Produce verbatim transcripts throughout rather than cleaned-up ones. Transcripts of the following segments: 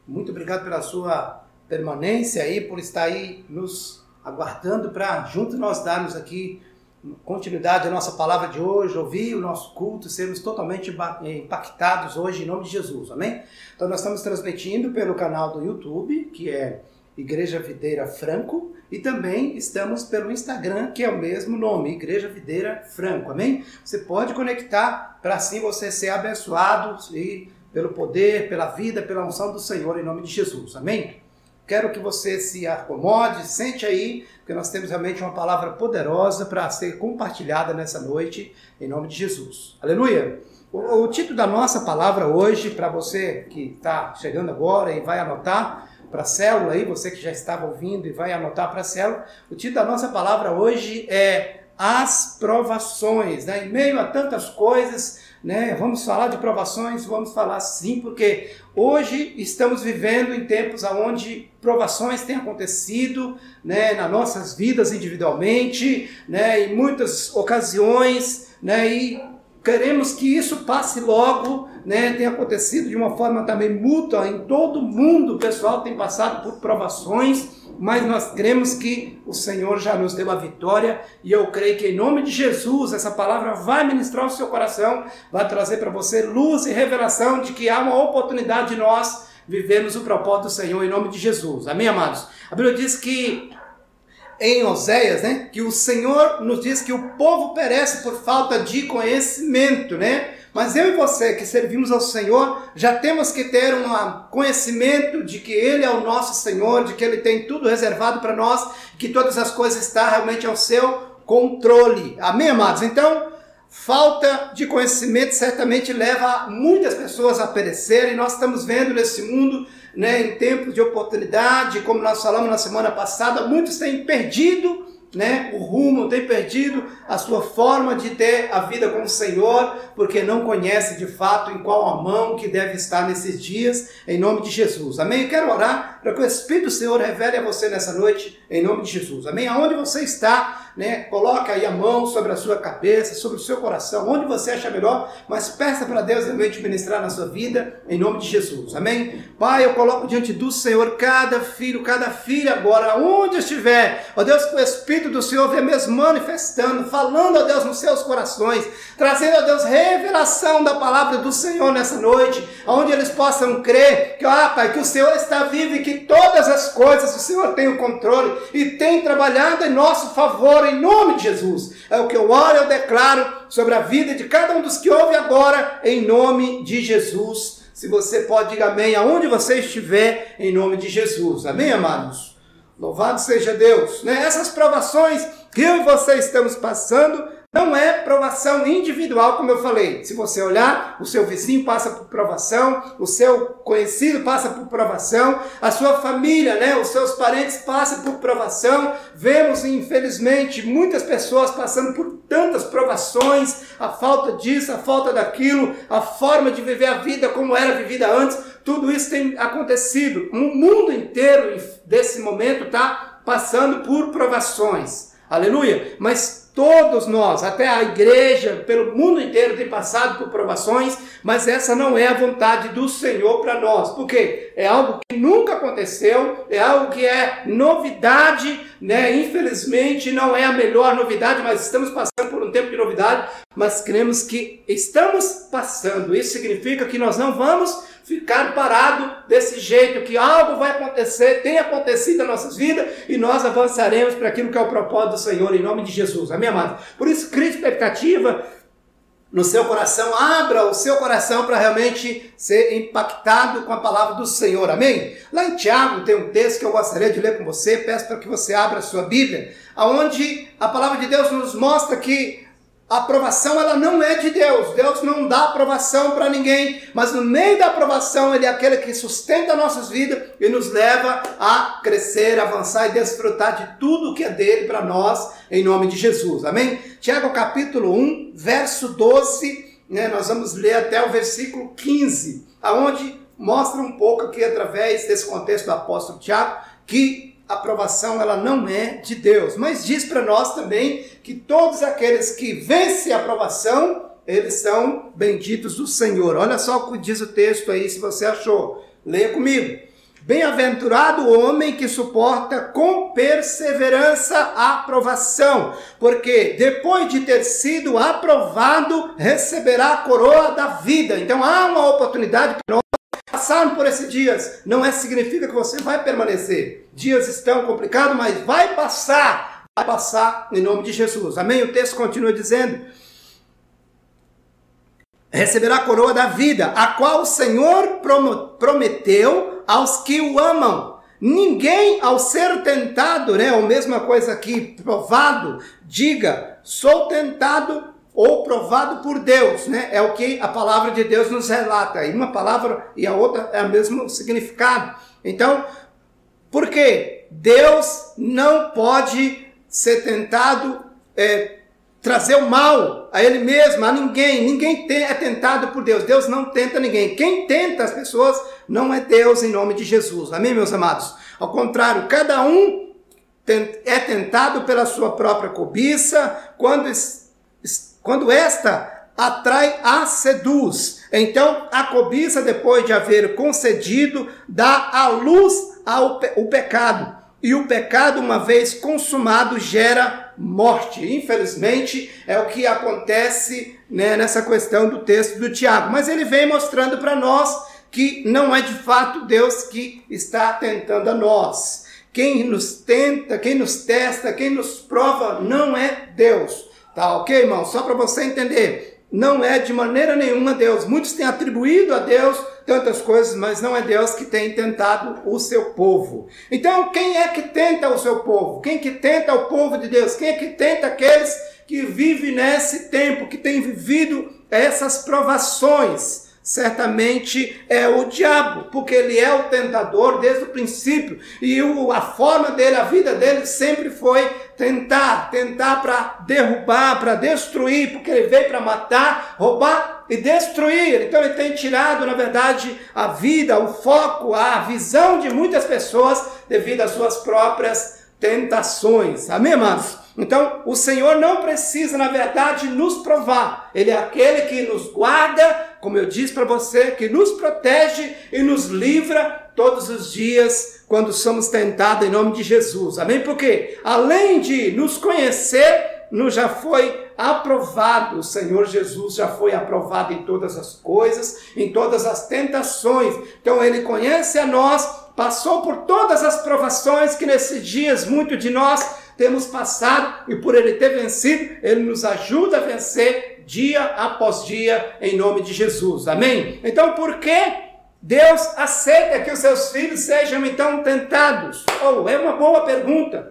Muito obrigado pela sua permanência aí, por estar aí nos aguardando para juntos nós darmos aqui continuidade à nossa palavra de hoje, ouvir o nosso culto, sermos totalmente impactados hoje em nome de Jesus, amém? Então nós estamos transmitindo pelo canal do YouTube, que é Igreja Videira Franco, e também estamos pelo Instagram, que é o mesmo nome, Igreja Videira Franco, amém? Você pode conectar para assim você ser abençoado e pelo poder, pela vida, pela unção do Senhor, em nome de Jesus, amém? Quero que você se acomode, sente aí, porque nós temos realmente uma palavra poderosa para ser compartilhada nessa noite, em nome de Jesus. Aleluia! O, o título da nossa palavra hoje, para você que está chegando agora e vai anotar para a célula aí, você que já estava ouvindo e vai anotar para a célula, o título da nossa palavra hoje é As Provações, né? Em meio a tantas coisas, né? Vamos falar de provações, vamos falar sim, porque hoje estamos vivendo em tempos onde provações têm acontecido, né, nas nossas vidas individualmente, né, em muitas ocasiões, né, e queremos que isso passe logo, né, tem acontecido de uma forma também mútua em todo mundo, o pessoal tem passado por provações, mas nós cremos que o Senhor já nos deu a vitória e eu creio que em nome de Jesus essa palavra vai ministrar o seu coração, vai trazer para você luz e revelação de que há uma oportunidade de nós vivermos o propósito do Senhor em nome de Jesus. Amém, amados? A Bíblia diz que em Oséias, né, que o Senhor nos diz que o povo perece por falta de conhecimento, né? Mas eu e você que servimos ao Senhor, já temos que ter um conhecimento de que Ele é o nosso Senhor, de que Ele tem tudo reservado para nós, que todas as coisas estão realmente ao seu controle. Amém, amados? Então, falta de conhecimento certamente leva muitas pessoas a perecerem. Nós estamos vendo nesse mundo, né, em tempos de oportunidade, como nós falamos na semana passada, muitos têm perdido, né, o rumo, têm perdido a sua forma de ter a vida com o Senhor, porque não conhece de fato em qual a mão que deve estar nesses dias, em nome de Jesus, amém? Eu quero orar para que o Espírito do Senhor revele a você nessa noite, em nome de Jesus, amém? Aonde você está, né, coloca aí a mão sobre a sua cabeça, sobre o seu coração, onde você acha melhor, mas peça para Deus realmente ministrar na sua vida, em nome de Jesus, amém? Pai, eu coloco diante do Senhor cada filho, cada filha agora, onde estiver, ó Deus, que o Espírito do Senhor venha mesmo manifestando, falando a Deus nos seus corações, trazendo a Deus revelação da palavra do Senhor nessa noite, onde eles possam crer que, ah, Pai, que o Senhor está vivo e que todas as coisas o Senhor tem o controle e tem trabalhado em nosso favor, em nome de Jesus. É o que eu oro e eu declaro sobre a vida de cada um dos que ouve agora, em nome de Jesus. Se você pode, diga amém, aonde você estiver, em nome de Jesus. Amém, amados? Louvado seja Deus, né? Essas provações que eu e você estamos passando não é provação individual, como eu falei. Se você olhar, o seu vizinho passa por provação, o seu conhecido passa por provação, a sua família, né? Os seus parentes passam por provação. Vemos, infelizmente, muitas pessoas passando por tantas provações, a falta disso, a falta daquilo, a forma de viver a vida como era vivida antes. Tudo isso tem acontecido. O mundo inteiro, desse momento, está passando por provações. Aleluia! Mas todos nós, até a igreja, pelo mundo inteiro, tem passado por provações, mas essa não é a vontade do Senhor para nós. Por quê? É algo que nunca aconteceu, é algo que é novidade, né? Infelizmente não é a melhor novidade, mas estamos passando por um tempo de novidade, mas cremos que estamos passando. Isso significa que nós não vamos ficar parado desse jeito, que algo vai acontecer, tem acontecido nas nossas vidas, e nós avançaremos para aquilo que é o propósito do Senhor, em nome de Jesus. Amém, amados? Por isso, crie expectativa no seu coração, abra o seu coração para realmente ser impactado com a palavra do Senhor, amém? Lá em Tiago tem um texto que eu gostaria de ler com você, peço para que você abra a sua Bíblia, onde a palavra de Deus nos mostra que a aprovação, ela não é de Deus. Deus não dá aprovação para ninguém, mas no meio da aprovação, Ele é aquele que sustenta nossas vidas e nos leva a crescer, avançar e desfrutar de tudo que é dele para nós, em nome de Jesus. Amém? Tiago capítulo um, verso doze, né, nós vamos ler até o versículo quinze, aonde mostra um pouco aqui, através desse contexto do apóstolo Tiago, que a aprovação ela não é de Deus, mas diz para nós também que todos aqueles que vencem a aprovação, eles são benditos do Senhor. Olha só o que diz o texto aí, se você achou. Leia comigo. Bem-aventurado o homem que suporta com perseverança a aprovação, porque depois de ter sido aprovado, receberá a coroa da vida. Então há uma oportunidade para nós passarmos por esses dias. Não é significa que você vai permanecer. Dias estão complicados, mas vai passar. Vai passar em nome de Jesus. Amém? O texto continua dizendo: receberá a coroa da vida, a qual o Senhor prometeu aos que o amam. Ninguém, ao ser tentado, né, ou mesma coisa aqui, provado, diga, sou tentado ou provado por Deus, né? É o que a palavra de Deus nos relata. E uma palavra e a outra é o mesmo significado. Então, por quê? Deus não pode ser tentado, é, trazer o mal a ele mesmo, a ninguém. Ninguém é tentado por Deus. Deus não tenta ninguém. Quem tenta as pessoas não é Deus, em nome de Jesus. Amém, meus amados? Ao contrário, cada um é tentado pela sua própria cobiça, quando, quando esta atrai, a seduz. Então, a cobiça, depois de haver concedido, dá à luz ao pe- o pecado. E o pecado, uma vez consumado, gera morte. Infelizmente, é o que acontece, né, nessa questão do texto do Tiago. Mas ele vem mostrando para nós que não é de fato Deus que está tentando a nós. Quem nos tenta, quem nos testa, quem nos prova, não é Deus. Tá ok, irmão? Só para você entender. Não é de maneira nenhuma Deus. Muitos têm atribuído a Deus tantas coisas, mas não é Deus que tem tentado o seu povo. Então, quem é que tenta o seu povo? Quem que tenta o povo de Deus? Quem é que tenta aqueles que vivem nesse tempo, que têm vivido essas provações? Certamente é o diabo, porque ele é o tentador desde o princípio. E o, a forma dele, a vida dele sempre foi tentar, tentar para derrubar, para destruir, porque ele veio para matar, roubar e destruir. Então ele tem tirado, na verdade, a vida, o foco, a visão de muitas pessoas devido às suas próprias tentações. Amém, amados? Então, o Senhor não precisa, na verdade, nos provar. Ele é aquele que nos guarda, como eu disse para você, que nos protege e nos livra todos os dias quando somos tentados em nome de Jesus. Amém? Porque, além de nos conhecer, nos já foi aprovado. O Senhor Jesus já foi aprovado em todas as coisas, em todas as tentações. Então, Ele conhece a nós, passou por todas as provações que nesses dias muito de nós temos passado, e por Ele ter vencido, Ele nos ajuda a vencer dia após dia, em nome de Jesus. Amém? Então, por que Deus aceita que os seus filhos sejam então tentados? Oh, é uma boa pergunta.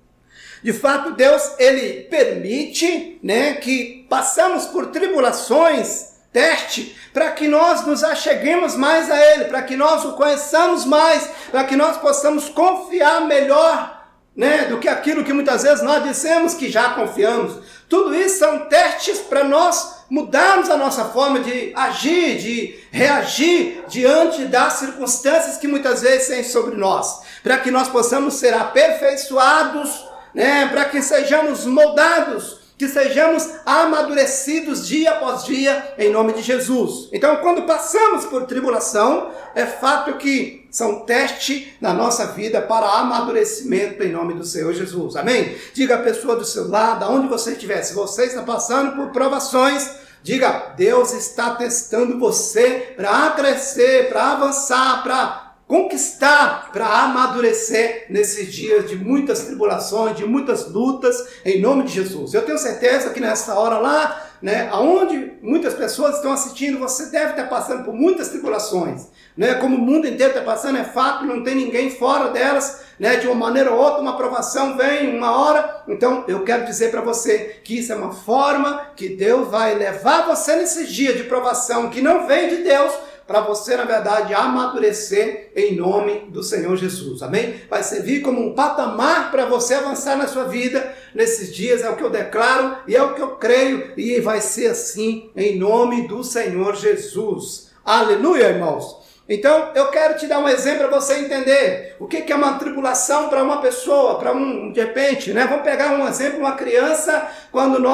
De fato, Deus, Ele permite, né, que passamos por tribulações, teste, para que nós nos acheguemos mais a Ele, para que nós o conheçamos mais, para que nós possamos confiar melhor, né, do que aquilo que muitas vezes nós dissemos que já confiamos. Tudo isso são testes para nós mudarmos a nossa forma de agir, de reagir diante das circunstâncias que muitas vezes têm sobre nós, para que nós possamos ser aperfeiçoados, né, para que sejamos moldados, que sejamos amadurecidos dia após dia, em nome de Jesus. Então, quando passamos por tribulação, é fato que são testes na nossa vida para amadurecimento, em nome do Senhor Jesus. Amém? Diga à pessoa do seu lado, aonde você estiver, se você está passando por provações, diga, Deus está testando você para crescer, para avançar, para conquistar, para amadurecer nesses dias de muitas tribulações, de muitas lutas, em nome de Jesus. Eu tenho certeza que nessa hora lá, né, aonde muitas pessoas estão assistindo, você deve estar passando por muitas tribulações, né, como o mundo inteiro está passando, é fato, não tem ninguém fora delas, né, de uma maneira ou outra, uma aprovação vem uma hora. Então eu quero dizer para você que isso é uma forma que Deus vai levar você nesses dias de provação que não vem de Deus, para você, na verdade, amadurecer em nome do Senhor Jesus. Amém? Vai servir como um patamar para você avançar na sua vida nesses dias, é o que eu declaro e é o que eu creio, e vai ser assim em nome do Senhor Jesus. Aleluia, irmãos! Então, eu quero te dar um exemplo para você entender o que é uma tribulação para uma pessoa, para um, de repente, né? Vamos pegar um exemplo, uma criança, quando nós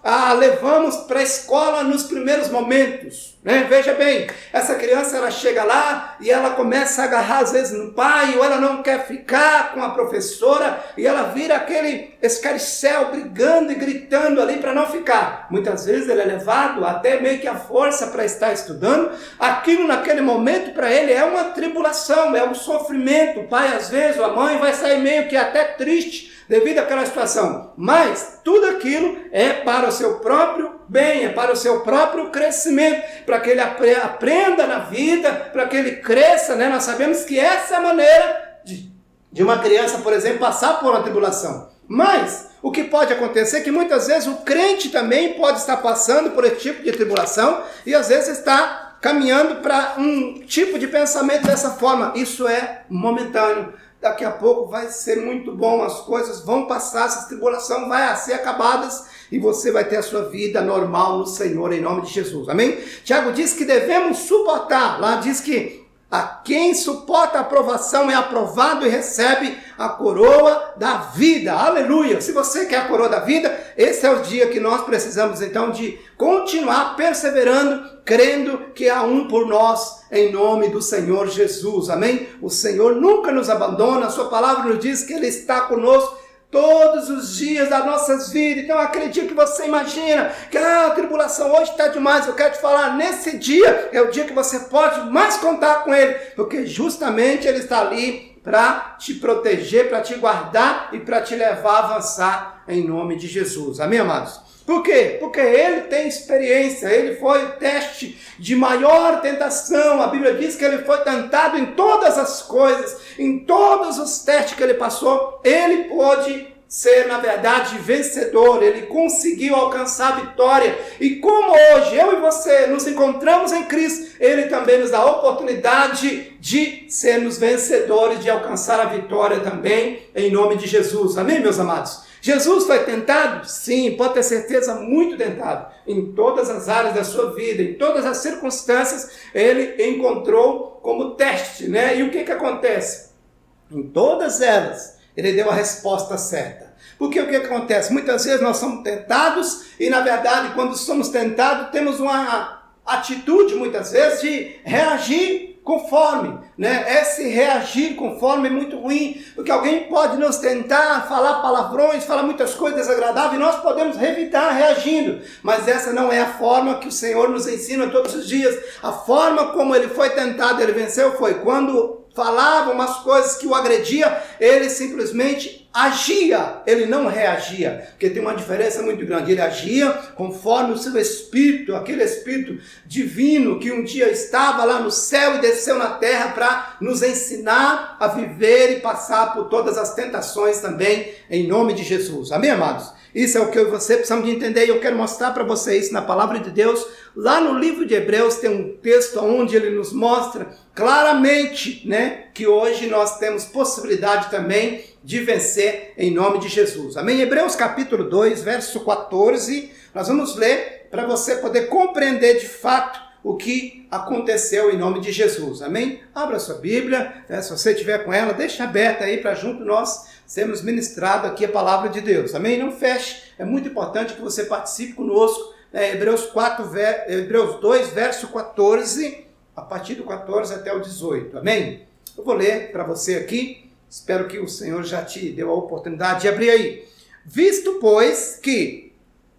a levamos para a escola nos primeiros momentos, né? Veja bem, essa criança ela chega lá e ela começa a agarrar às vezes no pai, ou ela não quer ficar com a professora e ela vira aquele escarcéu brigando e gritando ali para não ficar. Muitas vezes ele é levado até meio que a força para estar estudando. Aquilo naquele momento para ele é uma tribulação, é um sofrimento. O pai às vezes, ou a mãe vai sair meio que até triste devido àquela situação, mas tudo aquilo é para o seu próprio bem, é para o seu próprio crescimento, para que ele apre- aprenda na vida, para que ele cresça, né? Nós sabemos que essa é a maneira de, de uma criança, por exemplo, passar por uma tribulação. Mas o que pode acontecer é que muitas vezes o crente também pode estar passando por esse tipo de tribulação e às vezes está caminhando para um tipo de pensamento dessa forma. Isso é momentâneo. Daqui a pouco vai ser muito bom, as coisas vão passar, essa tribulação vai ser acabadas e você vai ter a sua vida normal no Senhor, em nome de Jesus. Amém? Tiago diz que devemos suportar. Lá diz que a quem suporta a aprovação é aprovado e recebe a coroa da vida. Aleluia! Se você quer a coroa da vida, esse é o dia que nós precisamos então de continuar perseverando, crendo que há um por nós, em nome do Senhor Jesus. Amém? O Senhor nunca nos abandona, a sua palavra nos diz que Ele está conosco todos os dias das nossas vidas. Então eu acredito que você imagina que ah, a tribulação hoje está demais. Eu quero te falar, nesse dia é o dia que você pode mais contar com Ele, porque justamente Ele está ali para te proteger, para te guardar e para te levar a avançar em nome de Jesus. Amém, amados? Por quê? Porque Ele tem experiência, Ele foi o teste de maior tentação. A Bíblia diz que Ele foi tentado em todas as coisas, em todos os testes que Ele passou, Ele pôde ser, na verdade, vencedor. Ele conseguiu alcançar a vitória. E como hoje eu e você nos encontramos em Cristo, Ele também nos dá a oportunidade de sermos vencedores, de alcançar a vitória também, em nome de Jesus. Amém, meus amados? Jesus foi tentado? Sim, pode ter certeza, muito tentado. Em todas as áreas da sua vida, em todas as circunstâncias, Ele encontrou como teste, né? E o que que acontece? Em todas elas, Ele deu a resposta certa. Porque o que que acontece? Muitas vezes nós somos tentados e, na verdade, quando somos tentados, temos uma atitude, muitas vezes, de reagir conforme, né? Esse reagir conforme é muito ruim, porque alguém pode nos tentar falar palavrões, falar muitas coisas desagradáveis, e nós podemos revidar reagindo, mas essa não é a forma que o Senhor nos ensina todos os dias. A forma como Ele foi tentado, Ele venceu, foi quando falava umas coisas que o agredia, Ele simplesmente agia, Ele não reagia, porque tem uma diferença muito grande. Ele agia conforme o seu Espírito, aquele Espírito divino que um dia estava lá no céu e desceu na terra para nos ensinar a viver e passar por todas as tentações também, em nome de Jesus. Amém, amados? Isso é o que eu e você precisamos de entender, e eu quero mostrar para você isso na palavra de Deus. Lá no livro de Hebreus tem um texto onde ele nos mostra claramente, né, que hoje nós temos possibilidade também de vencer em nome de Jesus. Amém? Hebreus capítulo dois, verso quatorze, nós vamos ler para você poder compreender de fato o que aconteceu em nome de Jesus. Amém? Abra sua Bíblia, né, se você tiver com ela, deixa aberta aí para junto nós sermos ministrados aqui a palavra de Deus. Amém? Não feche, é muito importante que você participe conosco. É, Hebreus, quatro, Hebreus dois, verso quatorze, a partir do quatorze até o dezoito. Amém? Eu vou ler para você aqui. Espero que o Senhor já te deu a oportunidade de abrir aí. Visto, pois, que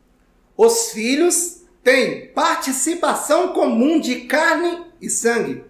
os filhos têm participação comum de carne e sangue,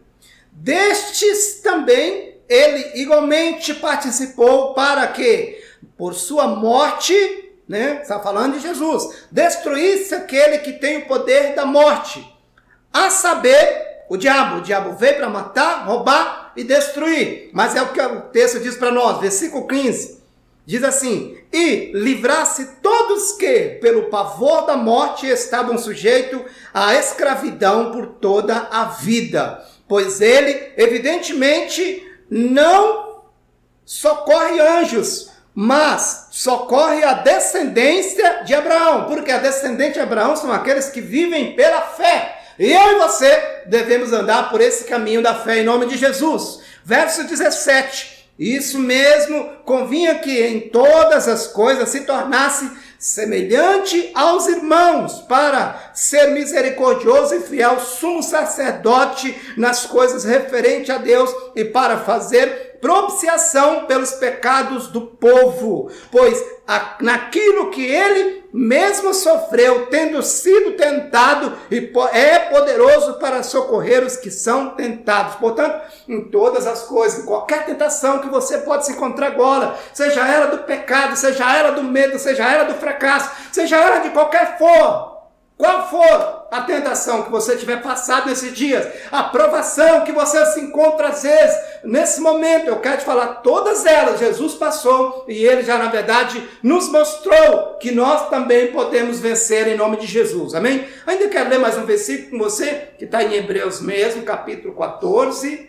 destes também ele igualmente participou, para que, por sua morte, né, está falando de Jesus, destruísse aquele que tem o poder da morte, a saber, o diabo. O diabo veio para matar, roubar e destruir. Mas é o que o texto diz para nós, versículo quinze. Diz assim: e livrasse todos que, pelo pavor da morte, estavam sujeitos à escravidão por toda a vida. Pois ele, evidentemente, não socorre anjos, mas socorre a descendência de Abraão. Porque a descendência de Abraão são aqueles que vivem pela fé. E eu e você devemos andar por esse caminho da fé em nome de Jesus. Verso dezessete. Isso mesmo, convinha que em todas as coisas se tornasse semelhante aos irmãos, para ser misericordioso e fiel sumo sacerdote nas coisas referentes a Deus e para fazer propiciação pelos pecados do povo, pois a, naquilo que ele mesmo sofreu, tendo sido tentado, e é poderoso para socorrer os que são tentados. Portanto, em todas as coisas, em qualquer tentação que você pode se encontrar agora, seja ela do pecado, seja ela do medo, seja ela do fracasso, seja ela de qualquer for, qual for a tentação que você tiver passado nesses dias, a provação que você se encontra às vezes, nesse momento, eu quero te falar, todas elas Jesus passou e ele já na verdade nos mostrou que nós também podemos vencer em nome de Jesus, amém? Ainda quero ler mais um versículo com você, que está em Hebreus mesmo, capítulo quatorze,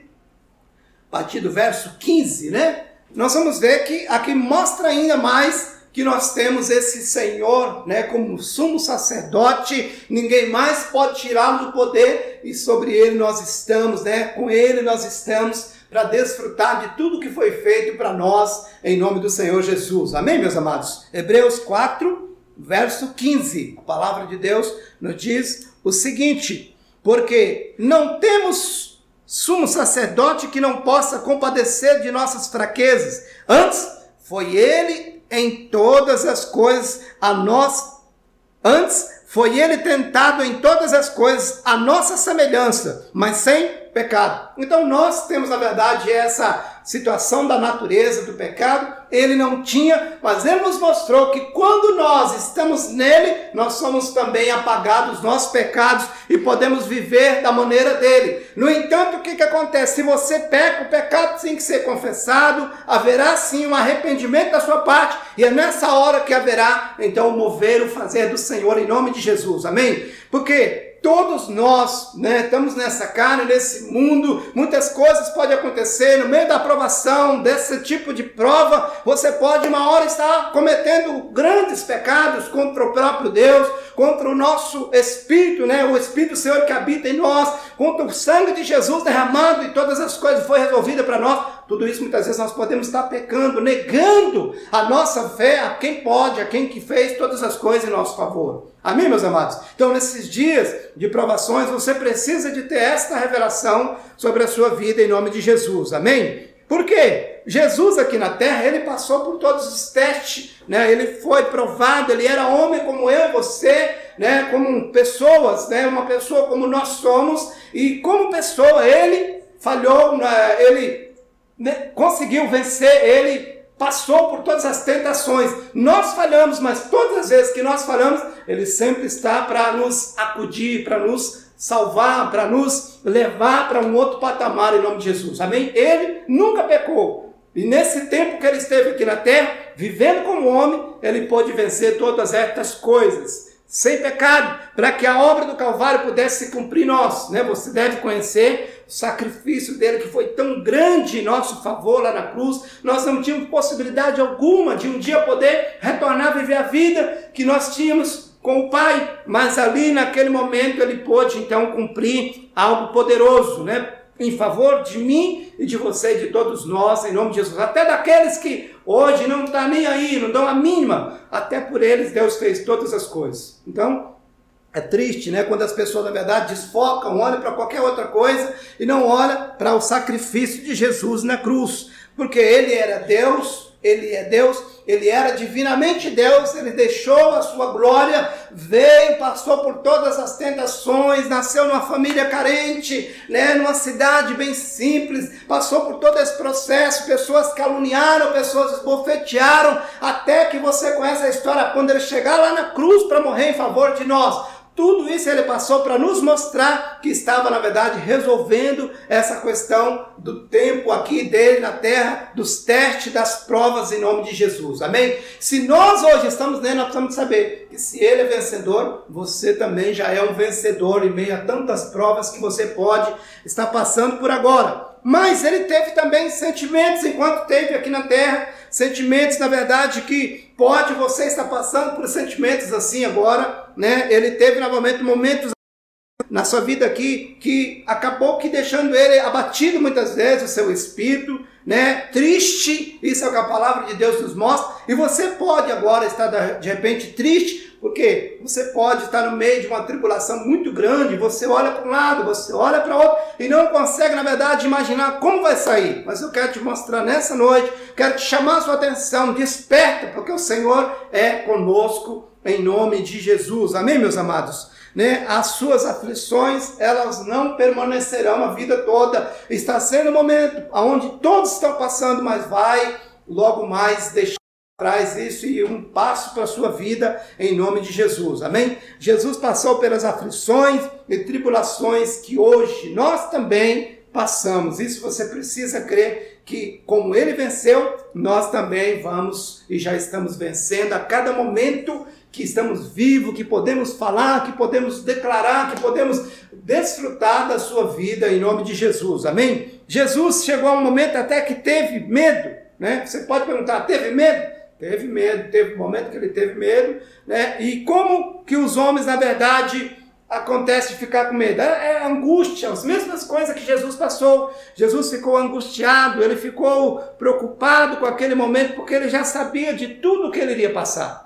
a partir do verso quinze, né? Nós vamos ver que aqui mostra ainda mais que nós temos esse Senhor, né, como sumo sacerdote, ninguém mais pode tirá-lo do poder, e sobre ele nós estamos, né, com ele nós estamos para desfrutar de tudo que foi feito para nós, em nome do Senhor Jesus. Amém, meus amados? Hebreus quatro, verso quinze, a palavra de Deus nos diz o seguinte: porque não temos sumo sacerdote que não possa compadecer de nossas fraquezas, antes foi ele em todas as coisas a nós, antes foi ele tentado em todas as coisas a nossa semelhança, mas sem pecado. Então nós temos na verdade essa situação da natureza do pecado, ele não tinha, mas ele nos mostrou que quando nós estamos nele, nós somos também apagados dos nossos pecados e podemos viver da maneira dele. No entanto, o que, que acontece? Se você peca, o pecado tem que ser confessado, haverá sim um arrependimento da sua parte, e é nessa hora que haverá então o mover, o fazer do Senhor em nome de Jesus, amém? Porque todos nós, né, estamos nessa carne, nesse mundo, muitas coisas podem acontecer, no meio da aprovação desse tipo de prova, você pode uma hora estar cometendo grandes pecados contra o próprio Deus, contra o nosso Espírito, né, o Espírito do Senhor que habita em nós, contra o sangue de Jesus derramado e todas as coisas foi resolvida para nós. Tudo isso muitas vezes nós podemos estar pecando, negando a nossa fé a quem pode, a quem que fez todas as coisas em nosso favor. Amém, meus amados? Então, nesses dias de provações, você precisa de ter esta revelação sobre a sua vida em nome de Jesus. Amém? Por quê? Jesus aqui na terra, ele passou por todos os testes, né? Ele foi provado, ele era homem como eu e você, né? Como pessoas, né? Uma pessoa como nós somos, e como pessoa ele falhou, né? Ele né? conseguiu vencer, ele passou por todas as tentações. Nós falhamos, mas todas as vezes que nós falhamos, ele sempre está para nos acudir, para nos salvar, para nos levar para um outro patamar em nome de Jesus. Amém? Ele nunca pecou. E nesse tempo que ele esteve aqui na terra, vivendo como homem, ele pôde vencer todas estas coisas, sem pecado, para que a obra do Calvário pudesse se cumprir em nós, né? Você deve conhecer o sacrifício dele que foi tão grande em nosso favor lá na cruz. Nós não tínhamos possibilidade alguma de um dia poder retornar a viver a vida que nós tínhamos com o Pai, mas ali naquele momento ele pôde então cumprir algo poderoso, né? Em favor de mim e de você e de todos nós, em nome de Jesus. Até daqueles que hoje não estão nem aí, não dão a mínima, até por eles Deus fez todas as coisas. Então, é triste, né? Quando as pessoas, na verdade, desfocam, olham para qualquer outra coisa e não olham para o sacrifício de Jesus na cruz. Porque ele era Deus, ele é Deus, ele era divinamente Deus, ele deixou a sua glória, veio, passou por todas as tentações, nasceu numa família carente, né, numa cidade bem simples, passou por todo esse processo, pessoas caluniaram, pessoas esbofetearam, até que você conhece a história, quando ele chegar lá na cruz para morrer em favor de nós. Tudo isso ele passou para nos mostrar que estava, na verdade, resolvendo essa questão do tempo aqui dele na terra, dos testes, das provas em nome de Jesus. Amém? Se nós hoje estamos nele, nós precisamos saber que se ele é vencedor, você também já é um vencedor em meio a tantas provas que você pode estar passando por agora. Mas ele teve também sentimentos enquanto teve aqui na terra, sentimentos, na verdade, que pode você estar passando por sentimentos assim agora, né? Ele teve novamente momentos na sua vida aqui, que acabou que deixando ele abatido muitas vezes, o seu espírito, né, triste, isso é o que a palavra de Deus nos mostra, e você pode agora estar de repente triste, porque você pode estar no meio de uma tribulação muito grande, você olha para um lado, você olha para outro, e não consegue, na verdade, imaginar como vai sair. Mas eu quero te mostrar nessa noite, quero te chamar a sua atenção, desperta, porque o Senhor é conosco, em nome de Jesus. Amém, meus amados? Né? As suas aflições, elas não permanecerão a vida toda. Está sendo um momento onde todos estão passando, mas vai logo mais deixar atrás isso e um passo para a sua vida em nome de Jesus. Amém? Jesus passou pelas aflições e tribulações que hoje nós também passamos. Isso você precisa crer que como ele venceu, nós também vamos e já estamos vencendo a cada momento que estamos vivos, que podemos falar, que podemos declarar, que podemos desfrutar da sua vida em nome de Jesus. Amém? Jesus chegou a um momento até que teve medo, né? Você pode perguntar, teve medo? Teve medo, teve um momento que ele teve medo, né? E como que os homens, na verdade, acontece de ficar com medo? É, é angústia, as mesmas coisas que Jesus passou. Jesus ficou angustiado, ele ficou preocupado com aquele momento, porque ele já sabia de tudo que ele iria passar.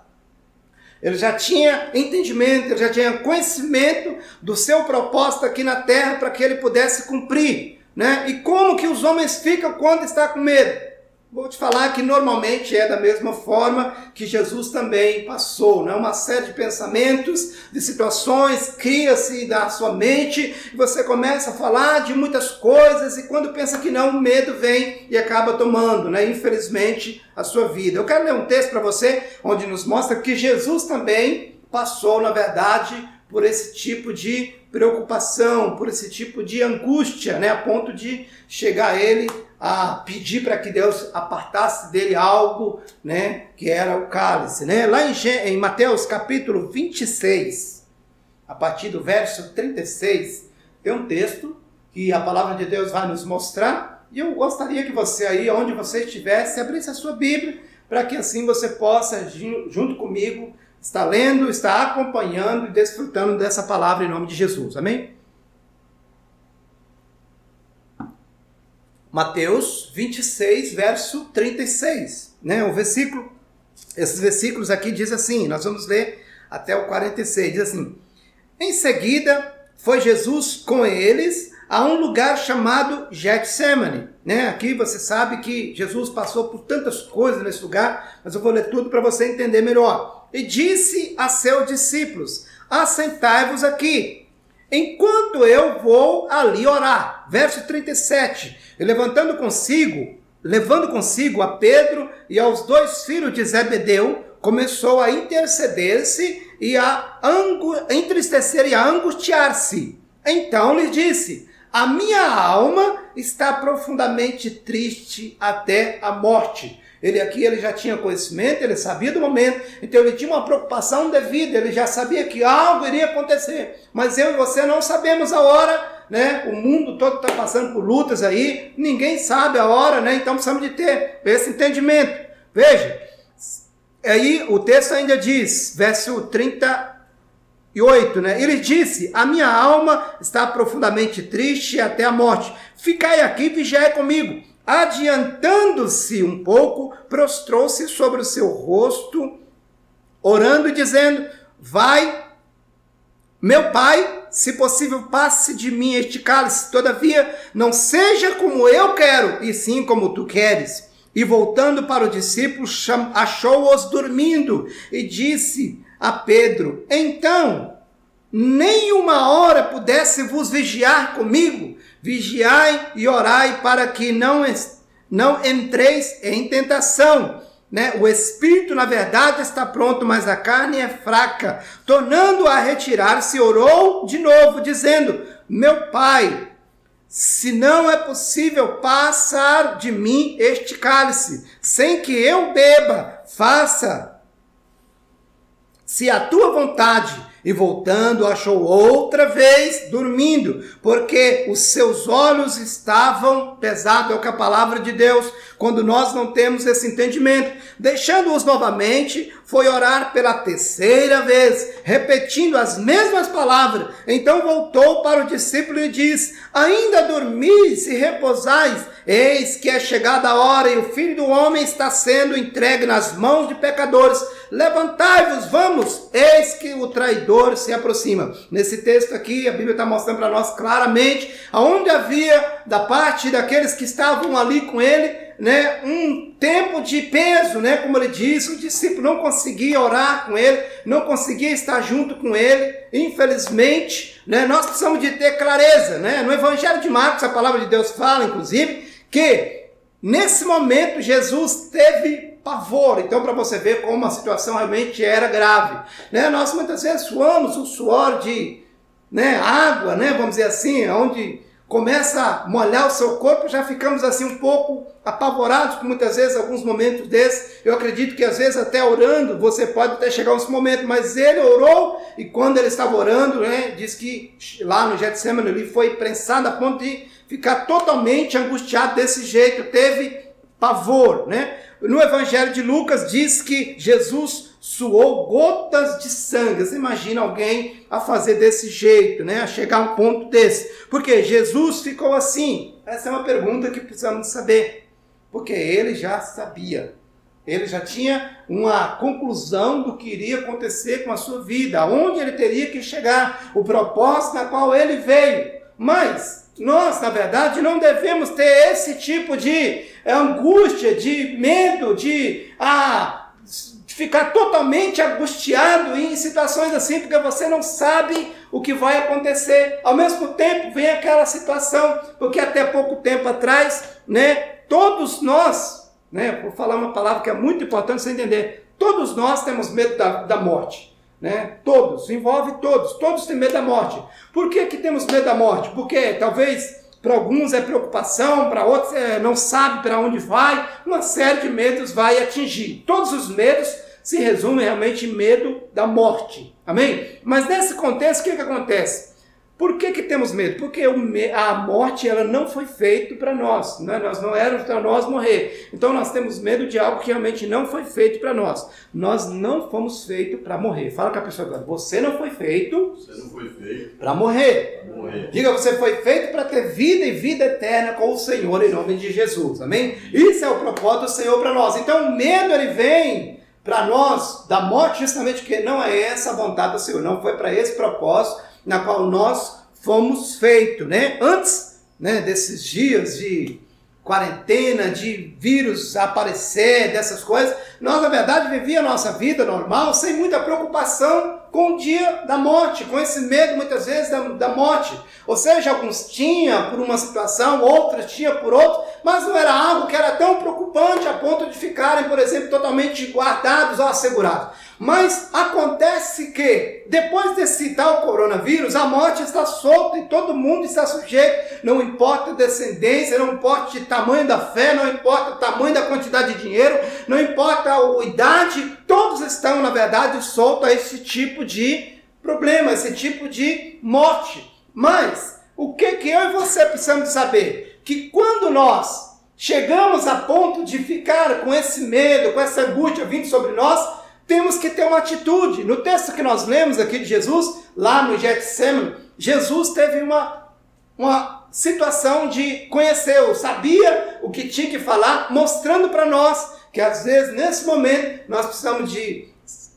Ele já tinha entendimento, ele já tinha conhecimento do seu propósito aqui na terra para que ele pudesse cumprir, né? E como que os homens ficam quando está com medo? Vou te falar que normalmente é da mesma forma que Jesus também passou, né? Uma série de pensamentos, de situações, cria-se da sua mente, e você começa a falar de muitas coisas, e quando pensa que não, o medo vem e acaba tomando, né? Infelizmente, a sua vida. Eu quero ler um texto para você, onde nos mostra que Jesus também passou, na verdade, por esse tipo de preocupação, por esse tipo de angústia, né? A ponto de chegar a ele a pedir para que Deus apartasse dele algo, né, que era o cálice, né? Lá em, em Mateus capítulo vinte e seis, a partir do verso trinta e seis, tem um texto que a palavra de Deus vai nos mostrar, e eu gostaria que você aí, onde você estivesse, abrisse a sua Bíblia, para que assim você possa, junto comigo, estar lendo, estar acompanhando e desfrutando dessa palavra em nome de Jesus. Amém? Mateus vinte e seis, verso trinta e seis, né? O versículo, esses versículos aqui diz assim, nós vamos ler até o quarenta e seis, diz assim: em seguida foi Jesus com eles a um lugar chamado Getsemane, né? Aqui você sabe que Jesus passou por tantas coisas nesse lugar, mas eu vou ler tudo para você entender melhor. E disse a seus discípulos: assentai-vos aqui, enquanto eu vou ali orar. Verso trinta e sete. E levantando consigo, levando consigo a Pedro e aos dois filhos de Zebedeu, começou a interceder-se e a angu... entristecer e a angustiar-se. Então lhe disse: a minha alma está profundamente triste até a morte. Ele aqui ele já tinha conhecimento, ele sabia do momento, então ele tinha uma preocupação devida, ele já sabia que algo iria acontecer. Mas eu e você não sabemos a hora, né? O mundo todo está passando por lutas aí, ninguém sabe a hora, né? Então precisamos de ter esse entendimento. Veja, aí o texto ainda diz, verso trinta e oito, né? Ele disse: a minha alma está profundamente triste até a morte. Ficai aqui e vigiai comigo. Adiantando-se um pouco, prostrou-se sobre o seu rosto, orando e dizendo: vai, meu pai, se possível, passe de mim este cálice, todavia não seja como eu quero, e sim como tu queres. E voltando para o discípulo, achou-os dormindo, e disse a Pedro: então, nem uma hora pudesse vos vigiar comigo? Vigiai e orai para que não, não entreis em tentação. Né? O espírito, na verdade, está pronto, mas a carne é fraca. Tornando a retirar-se, orou de novo, dizendo: meu pai, se não é possível passar de mim este cálice, sem que eu beba, faça-se a tua vontade. E voltando, achou outra vez dormindo, porque os seus olhos estavam pesados. É o que a palavra de Deus, quando nós não temos esse entendimento. Deixando-os novamente, foi orar pela terceira vez, repetindo as mesmas palavras. Então voltou para o discípulo e disse: ainda dormis e repousais? Eis que é chegada a hora e o Filho do Homem está sendo entregue nas mãos de pecadores. Levantai-vos, vamos, eis que o traidor se aproxima. Nesse texto aqui, a Bíblia está mostrando para nós claramente aonde havia, da parte daqueles que estavam ali com ele, né, um tempo de peso, né, como ele disse, o discípulo não conseguia orar com ele, não conseguia estar junto com ele. Infelizmente, né, nós precisamos de ter clareza, né? No Evangelho de Marcos, a palavra de Deus fala, inclusive, que nesse momento Jesus teve pavor. Então, para você ver como a situação realmente era grave, né? Nós muitas vezes suamos o suor de, né, água, né, vamos dizer assim, onde começa a molhar o seu corpo, já ficamos assim um pouco apavorados, muitas vezes, alguns momentos desses. Eu acredito que às vezes até orando, você pode até chegar a esse momento, mas ele orou, e quando ele estava orando, né, diz que lá no Getsemane ele foi prensado a ponto de ficar totalmente angustiado desse jeito, teve pavor, né? No Evangelho de Lucas diz que Jesus suou gotas de sangue. Você imagina alguém a fazer desse jeito, né? A chegar a um ponto desse. Porque Jesus ficou assim? Essa é uma pergunta que precisamos saber. Porque ele já sabia. Ele já tinha uma conclusão do que iria acontecer com a sua vida, aonde ele teria que chegar, o propósito na qual ele veio. Mas nós, na verdade, não devemos ter esse tipo de angústia, de medo, de, ah, de ficar totalmente angustiado em situações assim, porque você não sabe o que vai acontecer. Ao mesmo tempo, vem aquela situação, porque até pouco tempo atrás, né, todos nós, né, vou falar uma palavra que é muito importante você entender, todos nós temos medo da, da morte. Né? Todos, envolve todos, todos têm medo da morte. Por que que temos medo da morte? Porque talvez para alguns é preocupação, para outros é, não sabe para onde vai, uma série de medos vai atingir. Todos os medos se resumem realmente em medo da morte, amém? Mas nesse contexto, o que que acontece? Por que que temos medo? Porque a morte ela não foi feita para nós, né? Nós não éramos para nós morrer. Então nós temos medo de algo que realmente não foi feito para nós. Nós não fomos feitos para morrer. Fala com a pessoa agora, você não foi feito, você não foi feito para morrer. Pra morrer. Diga, você foi feito para ter vida e vida eterna com o Senhor em nome de Jesus, amém? Isso é o propósito do Senhor para nós. Então o medo ele vem para nós da morte justamente porque não é essa a vontade do Senhor, não foi para esse propósito na qual nós fomos feitos, né? Antes, né, desses dias de quarentena, de vírus aparecer, dessas coisas, nós, na verdade, vivíamos a nossa vida normal, sem muita preocupação com o dia da morte, com esse medo, muitas vezes, da, da morte. Ou seja, alguns tinham por uma situação, outros tinham por outra, mas não era algo que era tão preocupante a ponto de ficarem, por exemplo, totalmente guardados ou assegurados. Mas acontece que, depois desse tal coronavírus, a morte está solta e todo mundo está sujeito, não importa a descendência, não importa o tamanho da fé, não importa o tamanho da quantidade de dinheiro, não importa a idade, todos estão, na verdade, soltos a esse tipo de problema, esse tipo de morte. Mas, o que, que eu e você precisamos saber? Que quando nós chegamos a ponto de ficar com esse medo, com essa angústia vindo sobre nós, temos que ter uma atitude. No texto que nós lemos aqui de Jesus, lá no Getsemane, Jesus teve uma, uma situação de conhecer, sabia o que tinha que falar, mostrando para nós que às vezes, nesse momento, nós precisamos de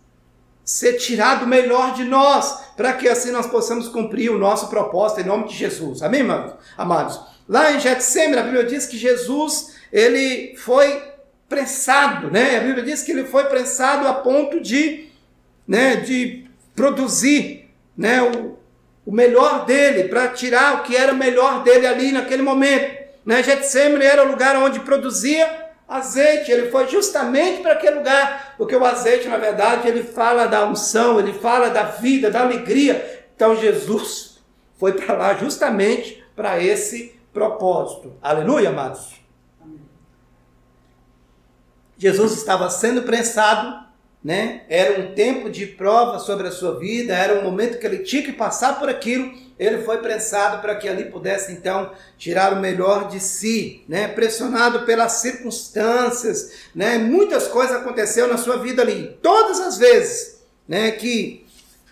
ser tirado o melhor de nós, para que assim nós possamos cumprir o nosso propósito em nome de Jesus. Amém, amados? Lá em Getsemane, a Bíblia diz que Jesus, ele foi prensado, né? A Bíblia diz que ele foi prensado a ponto de, né, de produzir, né, o, o melhor dele, para tirar o que era o melhor dele ali naquele momento. Né? Getsemane era o lugar onde produzia azeite, ele foi justamente para aquele lugar, porque o azeite, na verdade, ele fala da unção, ele fala da vida, da alegria. Então Jesus foi para lá justamente para esse propósito. Aleluia, amados? Jesus estava sendo prensado né? Era um tempo de prova sobre a sua vida, era um momento que ele tinha que passar por aquilo. Ele foi prensado para que ali pudesse então tirar o melhor de si, né? Pressionado pelas circunstâncias, né? Muitas coisas aconteceram na sua vida ali. Todas as vezes, né, que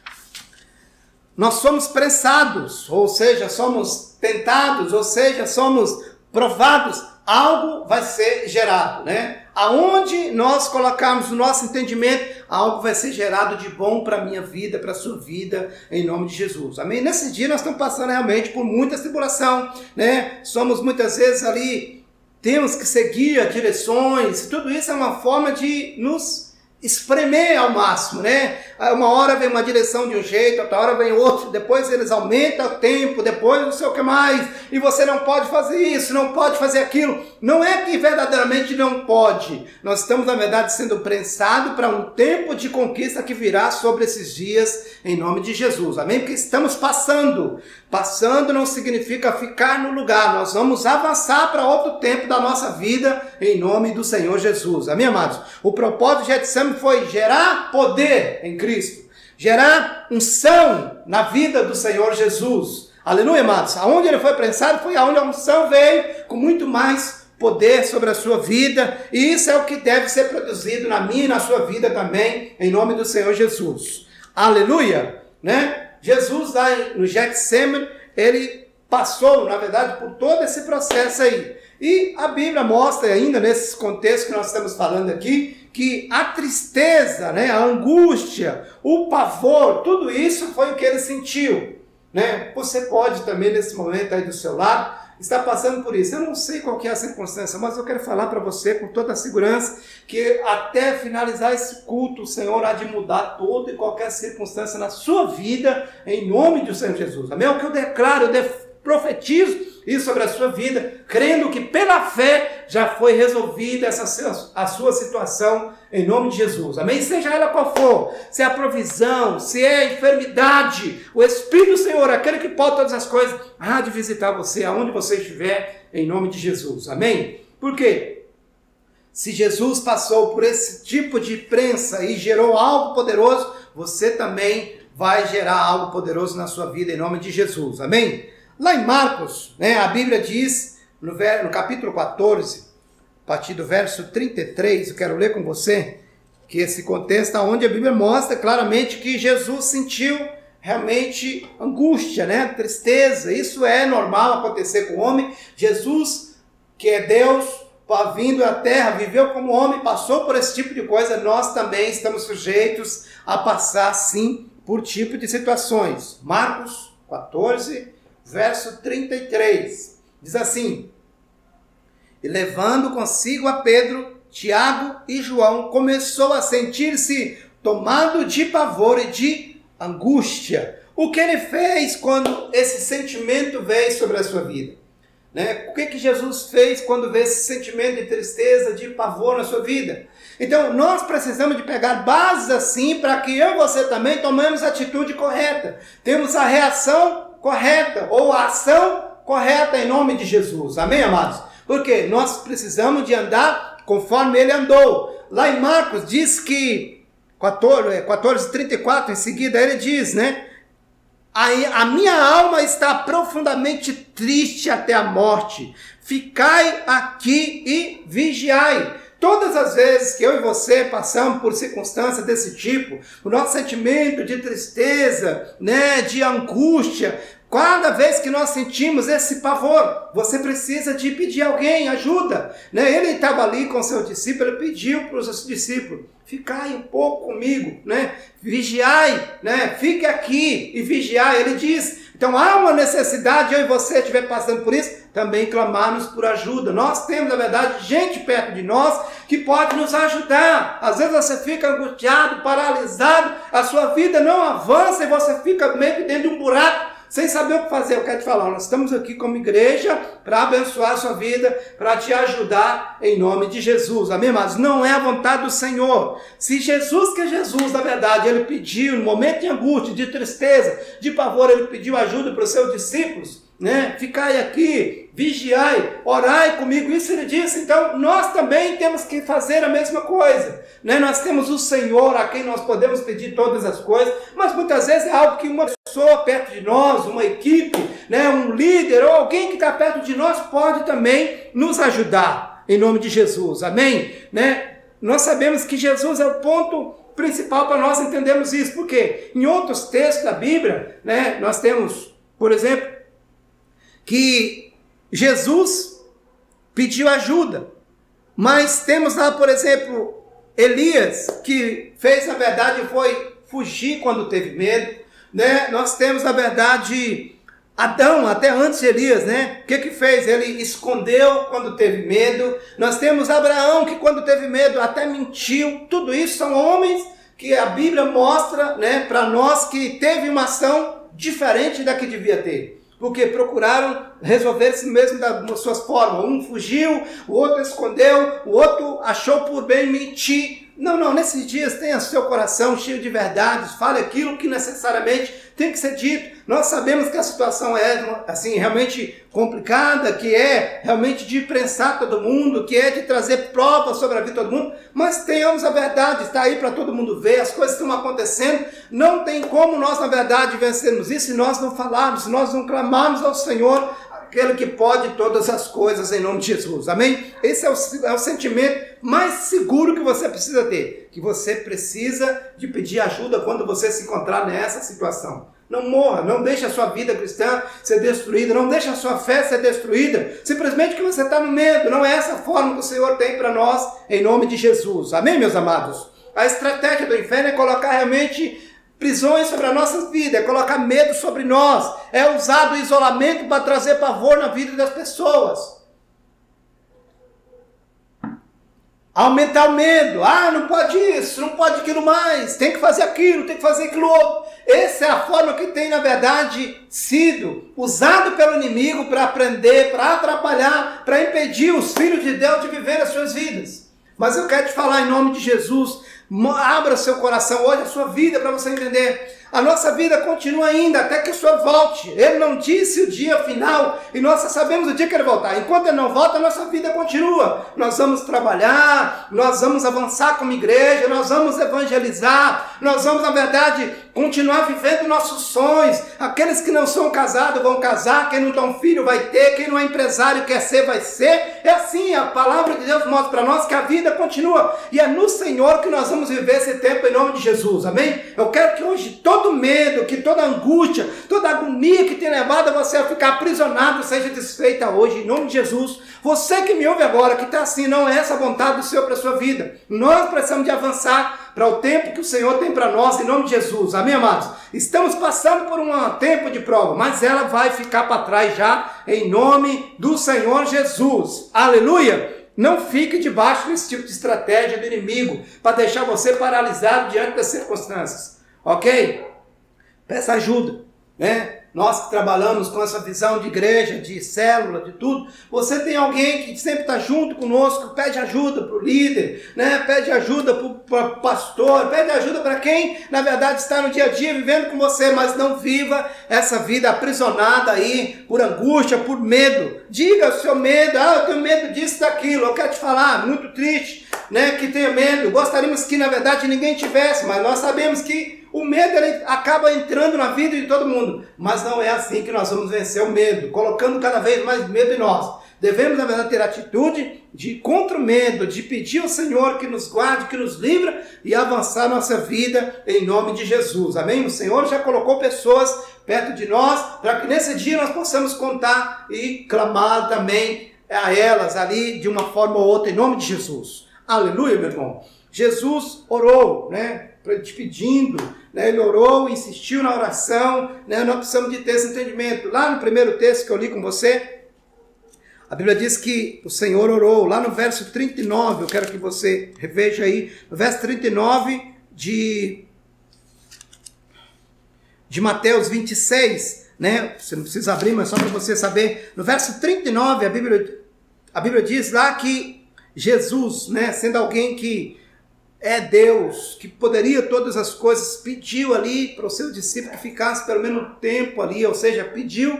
nós somos prensados, ou seja, somos tentados, ou seja, somos provados, algo vai ser gerado, né? Aonde nós colocarmos o nosso entendimento, algo vai ser gerado de bom para a minha vida, para a sua vida, em nome de Jesus. Amém? Nesse dia nós estamos passando realmente por muita tribulação, né? Somos muitas vezes ali, temos que seguir direções, tudo isso é uma forma de nos espremer ao máximo, né? Uma hora vem uma direção de um jeito, outra hora vem outro, depois eles aumentam o tempo, depois não sei o que mais, e você não pode fazer isso, não pode fazer aquilo. Não é que verdadeiramente não pode, nós estamos na verdade sendo prensados para um tempo de conquista que virá sobre esses dias, em nome de Jesus, amém? Porque estamos passando, passando não significa ficar no lugar, nós vamos avançar para outro tempo da nossa vida, em nome do Senhor Jesus, amém, amados? O propósito de Getsemane foi gerar poder em Cristo, gerar unção na vida do Senhor Jesus. Aleluia, amados. Aonde ele foi prensado foi aonde a unção veio com muito mais poder sobre a sua vida, e isso é o que deve ser produzido na minha e na sua vida também, em nome do Senhor Jesus. Aleluia, né? Jesus lá no Getsemane, ele passou, na verdade, por todo esse processo aí. E a Bíblia mostra ainda, nesse contexto que nós estamos falando aqui, que a tristeza, né, a angústia, o pavor, tudo isso foi o que ele sentiu, né? Você pode também, nesse momento aí do seu lado, estar passando por isso. Eu não sei qual que é a circunstância, mas eu quero falar para você com toda a segurança que até finalizar esse culto, o Senhor há de mudar toda e qualquer circunstância na sua vida, em nome do Senhor Jesus. Amém? É o que eu declaro, eu declaro, profetizo isso sobre a sua vida, crendo que pela fé já foi resolvida essa a sua situação em nome de Jesus. Amém? Seja ela qual for, se é a provisão, se é a enfermidade, o Espírito do Senhor, aquele que pode todas as coisas, há de visitar você aonde você estiver em nome de Jesus. Amém? Por quê? Se Jesus passou por esse tipo de prensa e gerou algo poderoso, você também vai gerar algo poderoso na sua vida em nome de Jesus. Amém? Lá em Marcos, né, a Bíblia diz, no, no capítulo quatorze, a partir do verso trinta e três, eu quero ler com você, que esse contexto é onde a Bíblia mostra claramente que Jesus sentiu realmente angústia, né, tristeza. Isso é normal acontecer com o homem. Jesus, que é Deus, vindo à terra, viveu como homem, passou por esse tipo de coisa. Nós também estamos sujeitos a passar, sim, por tipo de situações. Marcos quatorze, verso trinta e três, diz assim: e levando consigo a Pedro, Tiago e João, começou a sentir-se tomado de pavor e de angústia. O que ele fez quando esse sentimento veio sobre a sua vida? Né? O que, que Jesus fez quando veio esse sentimento de tristeza, de pavor na sua vida? Então, nós precisamos de pegar bases assim, para que eu e você também tomemos a atitude correta. Temos a reação correta, ou a ação correta em nome de Jesus. Amém, amados? Porque nós precisamos de andar conforme ele andou. Lá em Marcos diz que, quatorze, trinta e quatro, em seguida ele diz, né? A, a minha alma está profundamente triste até a morte. Ficai aqui e vigiai. Todas as vezes que eu e você passamos por circunstâncias desse tipo, o nosso sentimento de tristeza, né, de angústia, cada vez que nós sentimos esse pavor, você precisa de pedir alguém ajuda. Né? Ele estava ali com seu discípulo, ele pediu para os seus discípulos: ficai um pouco comigo, né? Vigiai, né? Fique aqui e vigiai. Ele diz, então há uma necessidade, eu e você estiver passando por isso, também clamarmos por ajuda. Nós temos, na verdade, gente perto de nós que pode nos ajudar. Às vezes você fica angustiado, paralisado, a sua vida não avança e você fica meio que dentro de um buraco, sem saber o que fazer. Eu quero te falar, nós estamos aqui como igreja para abençoar a sua vida, para te ajudar em nome de Jesus, amém? Mas não é a vontade do Senhor. Se Jesus, que é Jesus, na verdade, ele pediu, no momento de angústia, de tristeza, de pavor, ele pediu ajuda para os seus discípulos, né? Ficai aqui, vigiai, orai comigo. Isso ele disse. Então nós também temos que fazer a mesma coisa, né? Nós temos o Senhor a quem nós podemos pedir todas as coisas, mas muitas vezes é algo que uma pessoa perto de nós, uma equipe, né? Um líder ou alguém que está perto de nós pode também nos ajudar, em nome de Jesus, amém? Né? Nós sabemos que Jesus é o ponto principal para nós entendermos isso, porque em outros textos da Bíblia, né, nós temos, por exemplo, que Jesus pediu ajuda, mas temos lá, por exemplo, Elias, que fez, na verdade, foi fugir quando teve medo, né? Nós temos, na verdade, Adão, até antes de Elias, né? O que que fez? Ele escondeu quando teve medo. Nós temos Abraão, que quando teve medo até mentiu. Tudo isso são homens que a Bíblia mostra, né, para nós que teve uma ação diferente da que devia ter. Porque procuraram resolver-se mesmo das suas formas. Um fugiu, o outro escondeu, o outro achou por bem mentir. Não, não, nesses dias tenha seu coração cheio de verdades, fale aquilo que necessariamente tem que ser dito. Nós sabemos que a situação é assim, realmente complicada, que é realmente de prensar todo mundo, que é de trazer provas sobre a vida de todo mundo, mas tenhamos a verdade, está aí para todo mundo ver, as coisas estão acontecendo, não tem como nós, na verdade, vencermos isso se nós não falarmos, se nós não clamarmos ao Senhor, aquele que pode todas as coisas em nome de Jesus, amém? Esse é o, é o sentimento mais seguro que você precisa ter, que você precisa de pedir ajuda quando você se encontrar nessa situação. Não morra, não deixe a sua vida cristã ser destruída, não deixe a sua fé ser destruída, simplesmente que você está no medo. Não é essa forma que o Senhor tem para nós, em nome de Jesus, amém, meus amados? A estratégia do inferno é colocar realmente prisões sobre a nossa vida, é colocar medo sobre nós, é usar o isolamento para trazer pavor na vida das pessoas. Aumentar o medo, ah, não pode isso, não pode aquilo mais, tem que fazer aquilo, tem que fazer aquilo outro. Essa é a forma que tem, na verdade, sido usado pelo inimigo para prender, para atrapalhar, para impedir os filhos de Deus de viver as suas vidas. Mas eu quero te falar em nome de Jesus, abra seu coração, olhe a sua vida para você entender. A nossa vida continua ainda até que o Senhor volte. Ele não disse o dia final e nós sabemos o dia que Ele voltar. Enquanto Ele não volta, a nossa vida continua. Nós vamos trabalhar, nós vamos avançar como igreja, nós vamos evangelizar, nós vamos, na verdade, continuar vivendo nossos sonhos. Aqueles que não são casados vão casar, quem não tem um filho vai ter, quem não é empresário quer ser, vai ser. É assim, a palavra de Deus mostra para nós que a vida continua. E é no Senhor que nós vamos viver esse tempo em nome de Jesus, amém? Eu quero que hoje todo Todo medo, que toda angústia, toda agonia que tem levado você a ficar aprisionado seja desfeita hoje, em nome de Jesus. Você que me ouve agora, que está assim, não é essa a vontade do Senhor para a sua vida. Nós precisamos de avançar para o tempo que o Senhor tem para nós, em nome de Jesus. Amém, amados? Estamos passando por um tempo de prova, mas ela vai ficar para trás já, em nome do Senhor Jesus. Aleluia! Não fique debaixo desse tipo de estratégia do inimigo, para deixar você paralisado diante das circunstâncias. Ok? Peça ajuda, né? Nós que trabalhamos com essa visão de igreja, de célula, de tudo, você tem alguém que sempre está junto conosco, pede ajuda para o líder, né? Pede ajuda para o pastor, pede ajuda para quem, na verdade, está no dia a dia vivendo com você, mas não viva essa vida aprisionada aí por angústia, por medo. Diga o seu medo, ah, eu tenho medo disso, daquilo, eu quero te falar, muito triste, né? Que tenha medo, gostaríamos que, na verdade, ninguém tivesse, mas nós sabemos que o medo ele acaba entrando na vida de todo mundo, mas não é assim que nós vamos vencer o medo, colocando cada vez mais medo em nós. Devemos, na verdade, ter atitude de ir contra o medo, de pedir ao Senhor que nos guarde, que nos livre e avançar a nossa vida em nome de Jesus. Amém? O Senhor já colocou pessoas perto de nós para que nesse dia nós possamos contar e clamar também a elas ali de uma forma ou outra em nome de Jesus. Aleluia, meu irmão. Jesus orou, né? Te pedindo, né? Ele orou, insistiu na oração, né? Nós precisamos de ter esse entendimento. Lá no primeiro texto que eu li com você, a Bíblia diz que o Senhor orou, lá no verso trinta e nove, eu quero que você reveja aí, no verso trinta e nove de, de Mateus vinte e seis, né? Você não precisa abrir, mas só para você saber, no verso trinta e nove, a Bíblia, a Bíblia diz lá que Jesus, né? Sendo alguém que é Deus, que poderia todas as coisas, pediu ali para os seus discípulos que ficasse pelo menos um tempo ali, ou seja, pediu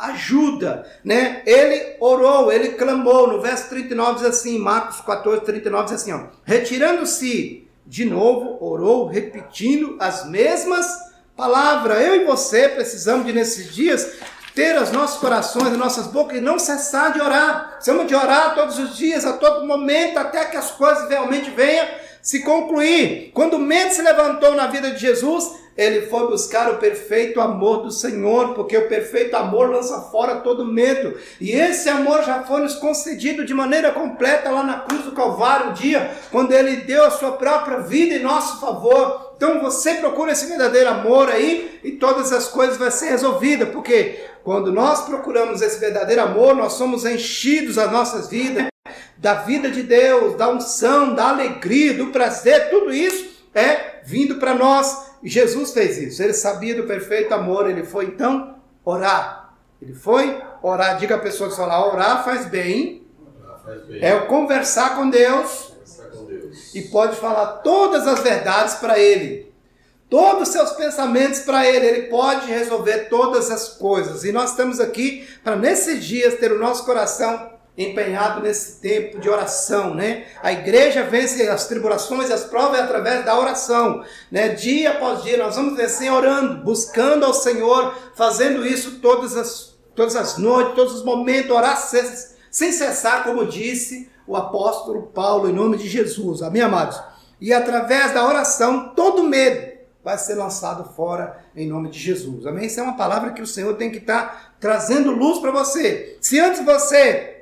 ajuda, né? Ele orou, ele clamou, no verso trinta e nove diz assim, Marcos quatorze, trinta e nove diz assim, ó, retirando-se de novo, orou, repetindo as mesmas palavras. Eu e você precisamos de, nesses dias, ter os nossos corações, as nossas bocas e não cessar de orar. Precisamos de orar todos os dias, a todo momento, até que as coisas realmente venham se concluir. Quando o medo se levantou na vida de Jesus, ele foi buscar o perfeito amor do Senhor, porque o perfeito amor lança fora todo medo. E esse amor já foi nos concedido de maneira completa lá na cruz do Calvário, um dia, quando ele deu a sua própria vida em nosso favor. Então você procura esse verdadeiro amor aí e todas as coisas vão ser resolvidas, porque quando nós procuramos esse verdadeiro amor, nós somos enchidos as nossas vidas, da vida de Deus, da unção, da alegria, do prazer, tudo isso é vindo para nós. E Jesus fez isso, ele sabia do perfeito amor, ele foi então orar. Ele foi orar, diga a pessoa que fala, orar faz bem, orar faz bem. É o conversar com Deus, conversar com Deus e pode falar todas as verdades para ele. Todos os seus pensamentos para ele, ele pode resolver todas as coisas. E nós estamos aqui para nesses dias ter o nosso coração empenhado nesse tempo de oração, né? A igreja vence as tribulações e as provas através da oração, né? Dia após dia nós vamos vencer orando, buscando ao Senhor, fazendo isso todas as, todas as noites, todos os momentos, orar sem cessar, como disse o apóstolo Paulo, em nome de Jesus, amém, amados? E através da oração, todo medo vai ser lançado fora em nome de Jesus, amém? Isso é uma palavra que o Senhor tem que estar trazendo luz para você. Se antes você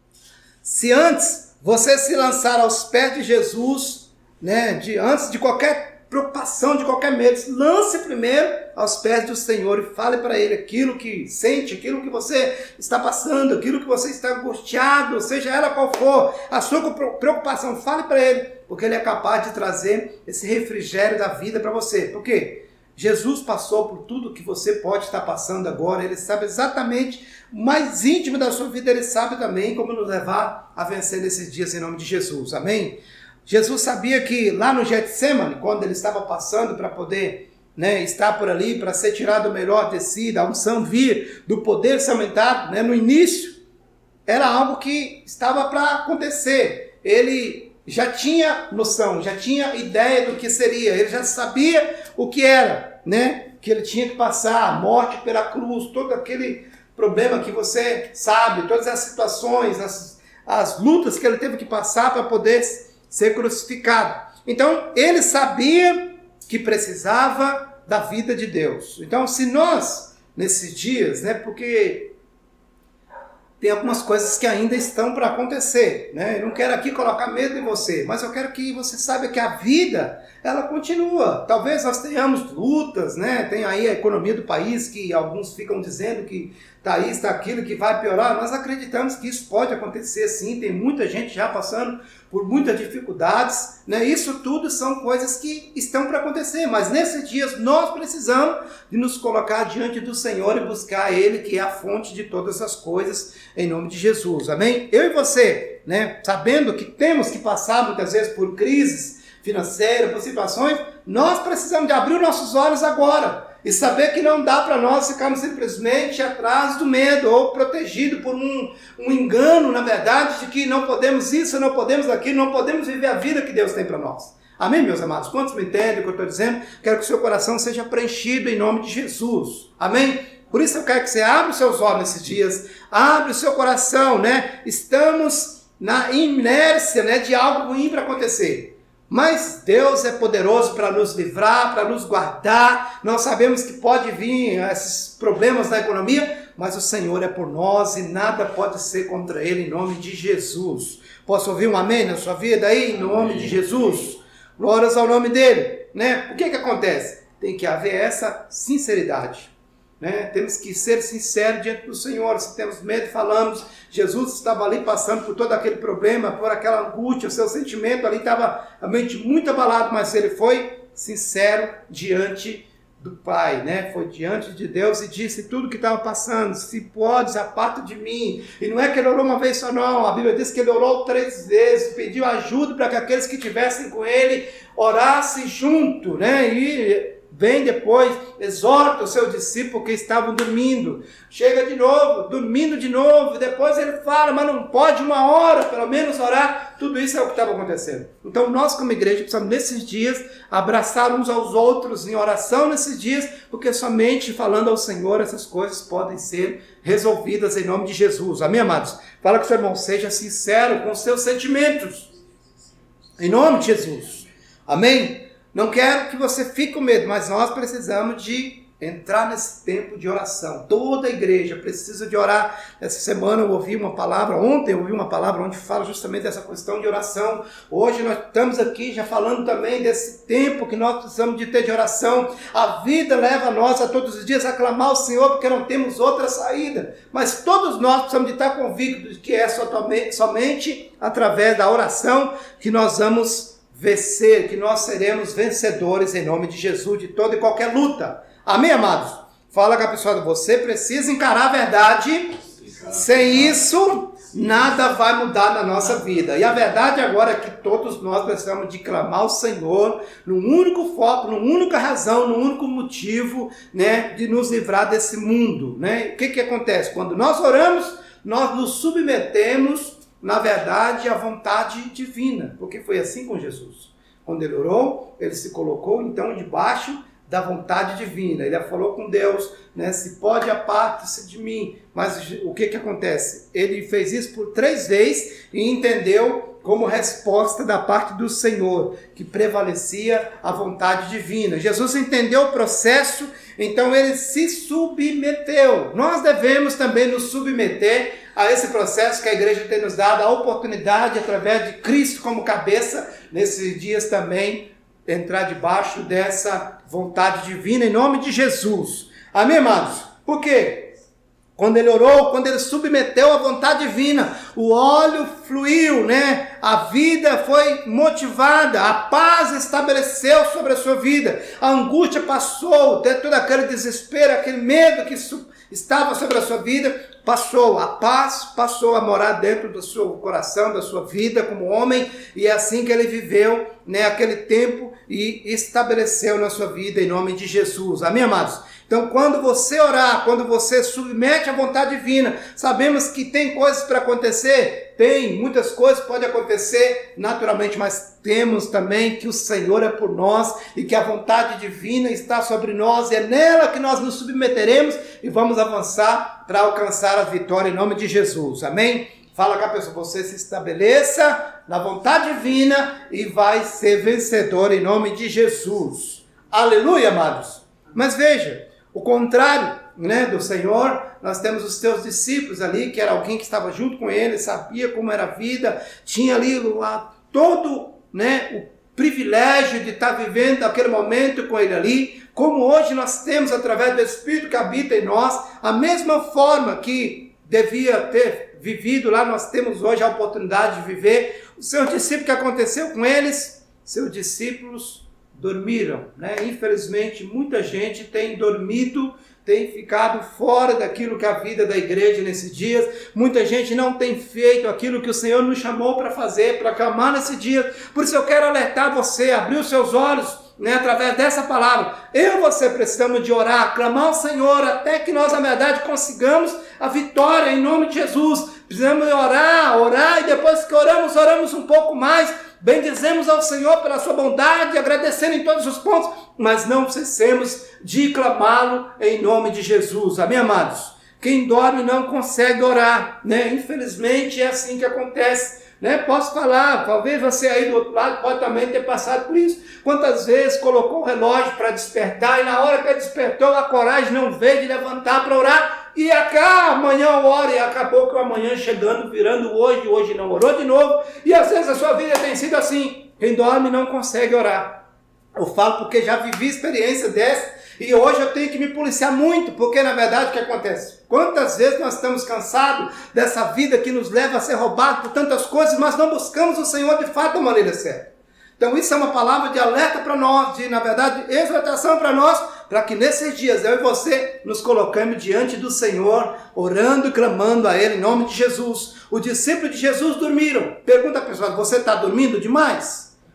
Se antes você se lançar aos pés de Jesus, né, de, antes de qualquer preocupação, de qualquer medo, lance primeiro aos pés do Senhor e fale para Ele aquilo que sente, aquilo que você está passando, aquilo que você está angustiado, seja ela qual for a sua preocupação, fale para Ele, porque Ele é capaz de trazer esse refrigério da vida para você. Por quê? Jesus passou por tudo que você pode estar passando agora, Ele sabe exatamente o mais íntimo da sua vida, Ele sabe também como nos levar a vencer nesses dias em nome de Jesus, amém? Jesus sabia que lá no Getsemane, quando Ele estava passando para poder, né, estar por ali, para ser tirado o melhor de si, da unção vir, do poder ser aumentado, né, no início, era algo que estava para acontecer. Ele já tinha noção, já tinha ideia do que seria, ele já sabia o que era, né? Que ele tinha que passar, a morte pela cruz, todo aquele problema que você sabe, todas as situações, as, as lutas que ele teve que passar para poder ser crucificado. Então, ele sabia que precisava da vida de Deus. Então, se nós, nesses dias, né? Porque tem algumas coisas que ainda estão para acontecer, né? Eu não quero aqui colocar medo em você, mas eu quero que você saiba que a vida, ela continua. Talvez nós tenhamos lutas, né? Tem aí a economia do país, que alguns ficam dizendo que está isso, está aquilo, que vai piorar. Nós acreditamos que isso pode acontecer sim, tem muita gente já passando por muitas dificuldades, né? Isso tudo são coisas que estão para acontecer, mas nesses dias nós precisamos de nos colocar diante do Senhor e buscar Ele, que é a fonte de todas as coisas, em nome de Jesus, amém? Eu e você, né, sabendo que temos que passar muitas vezes por crises financeiras, por situações, nós precisamos de abrir nossos olhos agora e saber que não dá para nós ficarmos simplesmente atrás do medo ou protegido por um, um engano, na verdade, de que não podemos isso, não podemos aquilo, não podemos viver a vida que Deus tem para nós. Amém, meus amados? Quantos me entendem o que eu estou dizendo? Quero que o seu coração seja preenchido em nome de Jesus. Amém? Por isso eu quero que você abra os seus olhos nesses dias, abra o seu coração, né? Estamos na inércia, né, de algo ruim para acontecer. Mas Deus é poderoso para nos livrar, para nos guardar. Nós sabemos que pode vir esses problemas da economia, mas o Senhor é por nós e nada pode ser contra Ele, em nome de Jesus. Posso ouvir um amém na sua vida aí, em nome de Jesus? Glórias ao nome dEle, né? O que que acontece? Tem que haver essa sinceridade. Né? Temos que ser sinceros diante do Senhor. Se temos medo, falamos. Jesus estava ali passando por todo aquele problema, por aquela angústia, o seu sentimento ali estava a mente muito abalado, mas ele foi sincero diante do Pai, né? Foi diante de Deus e disse tudo o que estava passando. Se podes, aparta de mim. E não é que ele orou uma vez só não, a Bíblia diz que ele orou três vezes, pediu ajuda para que aqueles que estivessem com ele orassem junto, né? E vem depois, exorta o seu discípulo que estavam dormindo. Chega de novo, dormindo de novo. Depois ele fala, mas não pode uma hora, pelo menos orar. Tudo isso é o que estava acontecendo. Então nós como igreja precisamos nesses dias abraçar uns aos outros em oração nesses dias, porque somente falando ao Senhor essas coisas podem ser resolvidas em nome de Jesus. Amém, amados? Fala que o seu irmão seja sincero com os seus sentimentos. Em nome de Jesus. Amém? Não quero que você fique com medo, mas nós precisamos de entrar nesse tempo de oração. Toda a igreja precisa de orar. Essa semana eu ouvi uma palavra, ontem eu ouvi uma palavra onde fala justamente dessa questão de oração. Hoje nós estamos aqui já falando também desse tempo que nós precisamos de ter de oração. A vida leva a nós a todos os dias a clamar ao Senhor, porque não temos outra saída. Mas todos nós precisamos de estar convictos de que é somente, somente através da oração que nós vamos vencer, que nós seremos vencedores em nome de Jesus de toda e qualquer luta. Amém, amados? Fala com a pessoa, você precisa encarar a verdade. Sem isso, nada vai mudar na nossa vida. E a verdade agora é que todos nós precisamos de clamar ao Senhor num único foco, numa única razão, num único motivo, né, de nos livrar desse mundo, né? O que que acontece? Quando nós oramos, nós nos submetemos, na verdade, à vontade divina, porque foi assim com Jesus. Quando ele orou, ele se colocou então debaixo da vontade divina. Ele falou com Deus, né, se pode aparte-se de mim. Mas o que que acontece? Ele fez isso por três vezes e entendeu como resposta da parte do Senhor, que prevalecia a vontade divina. Jesus entendeu o processo, então ele se submeteu. Nós devemos também nos submeter a esse processo que a igreja tem nos dado, a oportunidade, através de Cristo como cabeça, nesses dias também, entrar debaixo dessa vontade divina, em nome de Jesus. Amém, amados? Por quê? Quando ele orou, quando ele submeteu à vontade divina, o óleo fluiu, né? A vida foi motivada, a paz estabeleceu sobre a sua vida, a angústia passou, todo aquele desespero, aquele medo que estava sobre a sua vida, passou, a paz passou a morar dentro do seu coração, da sua vida como homem, e é assim que ele viveu, né, aquele tempo e estabeleceu na sua vida em nome de Jesus. Amém, amados? Então, quando você orar, quando você submete à vontade divina, sabemos que tem coisas para acontecer? Tem, muitas coisas podem acontecer naturalmente, mas temos também que o Senhor é por nós e que a vontade divina está sobre nós, e é nela que nós nos submeteremos e vamos avançar para alcançar a vitória em nome de Jesus. Amém? Fala com a pessoa, você se estabeleça na vontade divina e vai ser vencedor em nome de Jesus. Aleluia, amados. Mas veja, o contrário, né, do Senhor, nós temos os teus discípulos ali, que era alguém que estava junto com ele, sabia como era a vida, tinha ali a, todo, né, o privilégio de estar vivendo aquele momento com ele ali, como hoje nós temos através do Espírito que habita em nós, a mesma forma que devia ter vivido lá, nós temos hoje a oportunidade de viver. Os seus discípulos, o que aconteceu com eles? Seus discípulos dormiram, né? Infelizmente, muita gente tem dormido, tem ficado fora daquilo que é a vida da igreja nesses dias. Muita gente não tem feito aquilo que o Senhor nos chamou para fazer, para clamar nesse dia. Por isso eu quero alertar você, abrir os seus olhos, né, através dessa palavra. Eu e você precisamos de orar, clamar ao Senhor, até que nós, na verdade, consigamos a vitória em nome de Jesus. Precisamos orar, orar, e depois que oramos, oramos um pouco mais, bendizemos ao Senhor pela sua bondade, agradecendo em todos os pontos, mas não cessemos de clamá-lo em nome de Jesus. Amém, amados? Quem dorme não consegue orar, né? Infelizmente é assim que acontece, né? Posso falar, talvez você aí do outro lado pode também ter passado por isso. Quantas vezes colocou o relógio para despertar e na hora que despertou a coragem não veio de levantar para orar, e cá amanhã eu oro, e acabou que o amanhã chegando, virando hoje, hoje não orou de novo, e às vezes a sua vida tem sido assim. Quem dorme não consegue orar. Eu falo porque já vivi experiência dessa, e hoje eu tenho que me policiar muito, porque na verdade o que acontece? Quantas vezes nós estamos cansados dessa vida que nos leva a ser roubado por tantas coisas, mas não buscamos o Senhor de fato da maneira certa. Então isso é uma palavra de alerta para nós, de na verdade exortação para nós, para que nesses dias eu e você nos colocamos diante do Senhor, orando e clamando a Ele em nome de Jesus. Os discípulos de Jesus dormiram. Pergunta a pessoa, você está dormindo demais?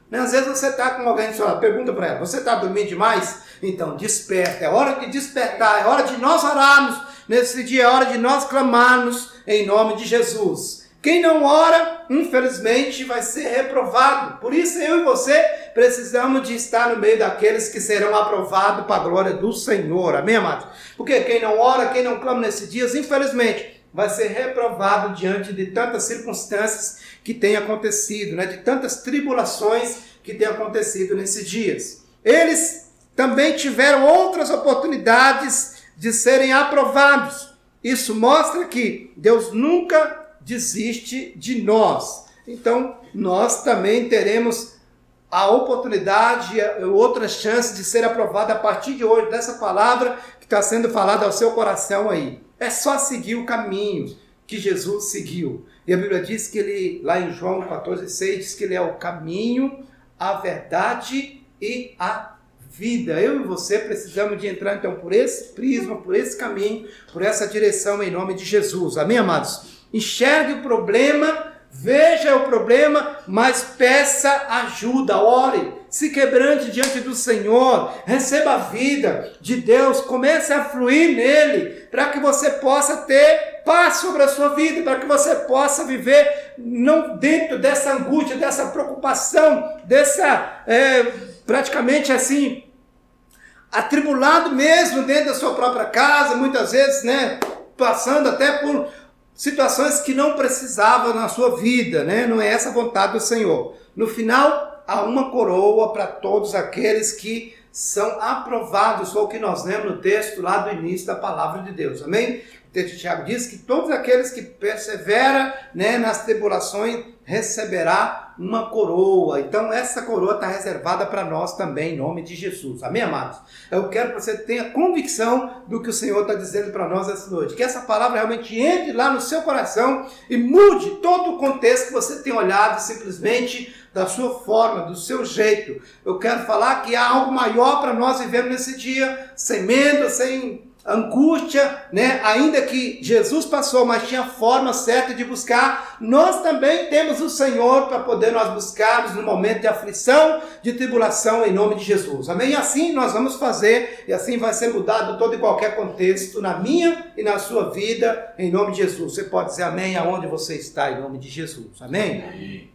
Né? Às vezes você está com alguém, só pergunta para ela, você está dormindo demais? Então, desperta, é hora de despertar, é hora de nós orarmos, nesse dia é hora de nós clamarmos em nome de Jesus. Quem não ora, infelizmente, vai ser reprovado. Por isso eu e você precisamos de estar no meio daqueles que serão aprovados para a glória do Senhor. Amém, amados? Porque quem não ora, quem não clama nesses dias, infelizmente, vai ser reprovado diante de tantas circunstâncias que têm acontecido, né? De tantas tribulações que têm acontecido nesses dias. Eles também tiveram outras oportunidades de serem aprovados. Isso mostra que Deus nunca desiste de nós. Então, nós também teremos a oportunidade, outras chances de ser aprovado a partir de hoje, dessa palavra que está sendo falada ao seu coração aí. É só seguir o caminho que Jesus seguiu. E a Bíblia diz que ele, lá em João quatorze, seis, diz que ele é o caminho, a verdade e a vida. Eu e você precisamos de entrar então por esse prisma, por esse caminho, por essa direção em nome de Jesus. Amém, amados? Enxergue o problema, veja o problema, mas peça ajuda, ore, se quebrante diante do Senhor, receba a vida de Deus, comece a fluir nele, para que você possa ter paz sobre a sua vida, para que você possa viver não dentro dessa angústia, dessa preocupação, dessa, é, praticamente assim, atribulado mesmo dentro da sua própria casa, muitas vezes, né, passando até por situações que não precisavam na sua vida, né? Não é essa a vontade do Senhor. No final, há uma coroa para todos aqueles que são aprovados, foi o que nós lemos no texto lá do início da palavra de Deus, amém? O texto de Tiago diz que todos aqueles que perseveram, né, nas tribulações receberá uma coroa. Então essa coroa está reservada para nós também, em nome de Jesus. Amém, amados? Eu quero que você tenha convicção do que o Senhor está dizendo para nós essa noite. Que essa palavra realmente entre lá no seu coração e mude todo o contexto que você tem olhado simplesmente da sua forma, do seu jeito. Eu quero falar que há algo maior para nós vivermos nesse dia, sem medo, sem angústia, né? Ainda que Jesus passou, mas tinha forma certa de buscar, nós também temos o Senhor para poder nós buscarmos no momento de aflição, de tribulação, em nome de Jesus. Amém? E assim nós vamos fazer, e assim vai ser mudado todo e qualquer contexto na minha e na sua vida, em nome de Jesus. Você pode dizer amém aonde você está, em nome de Jesus. Amém? Amém.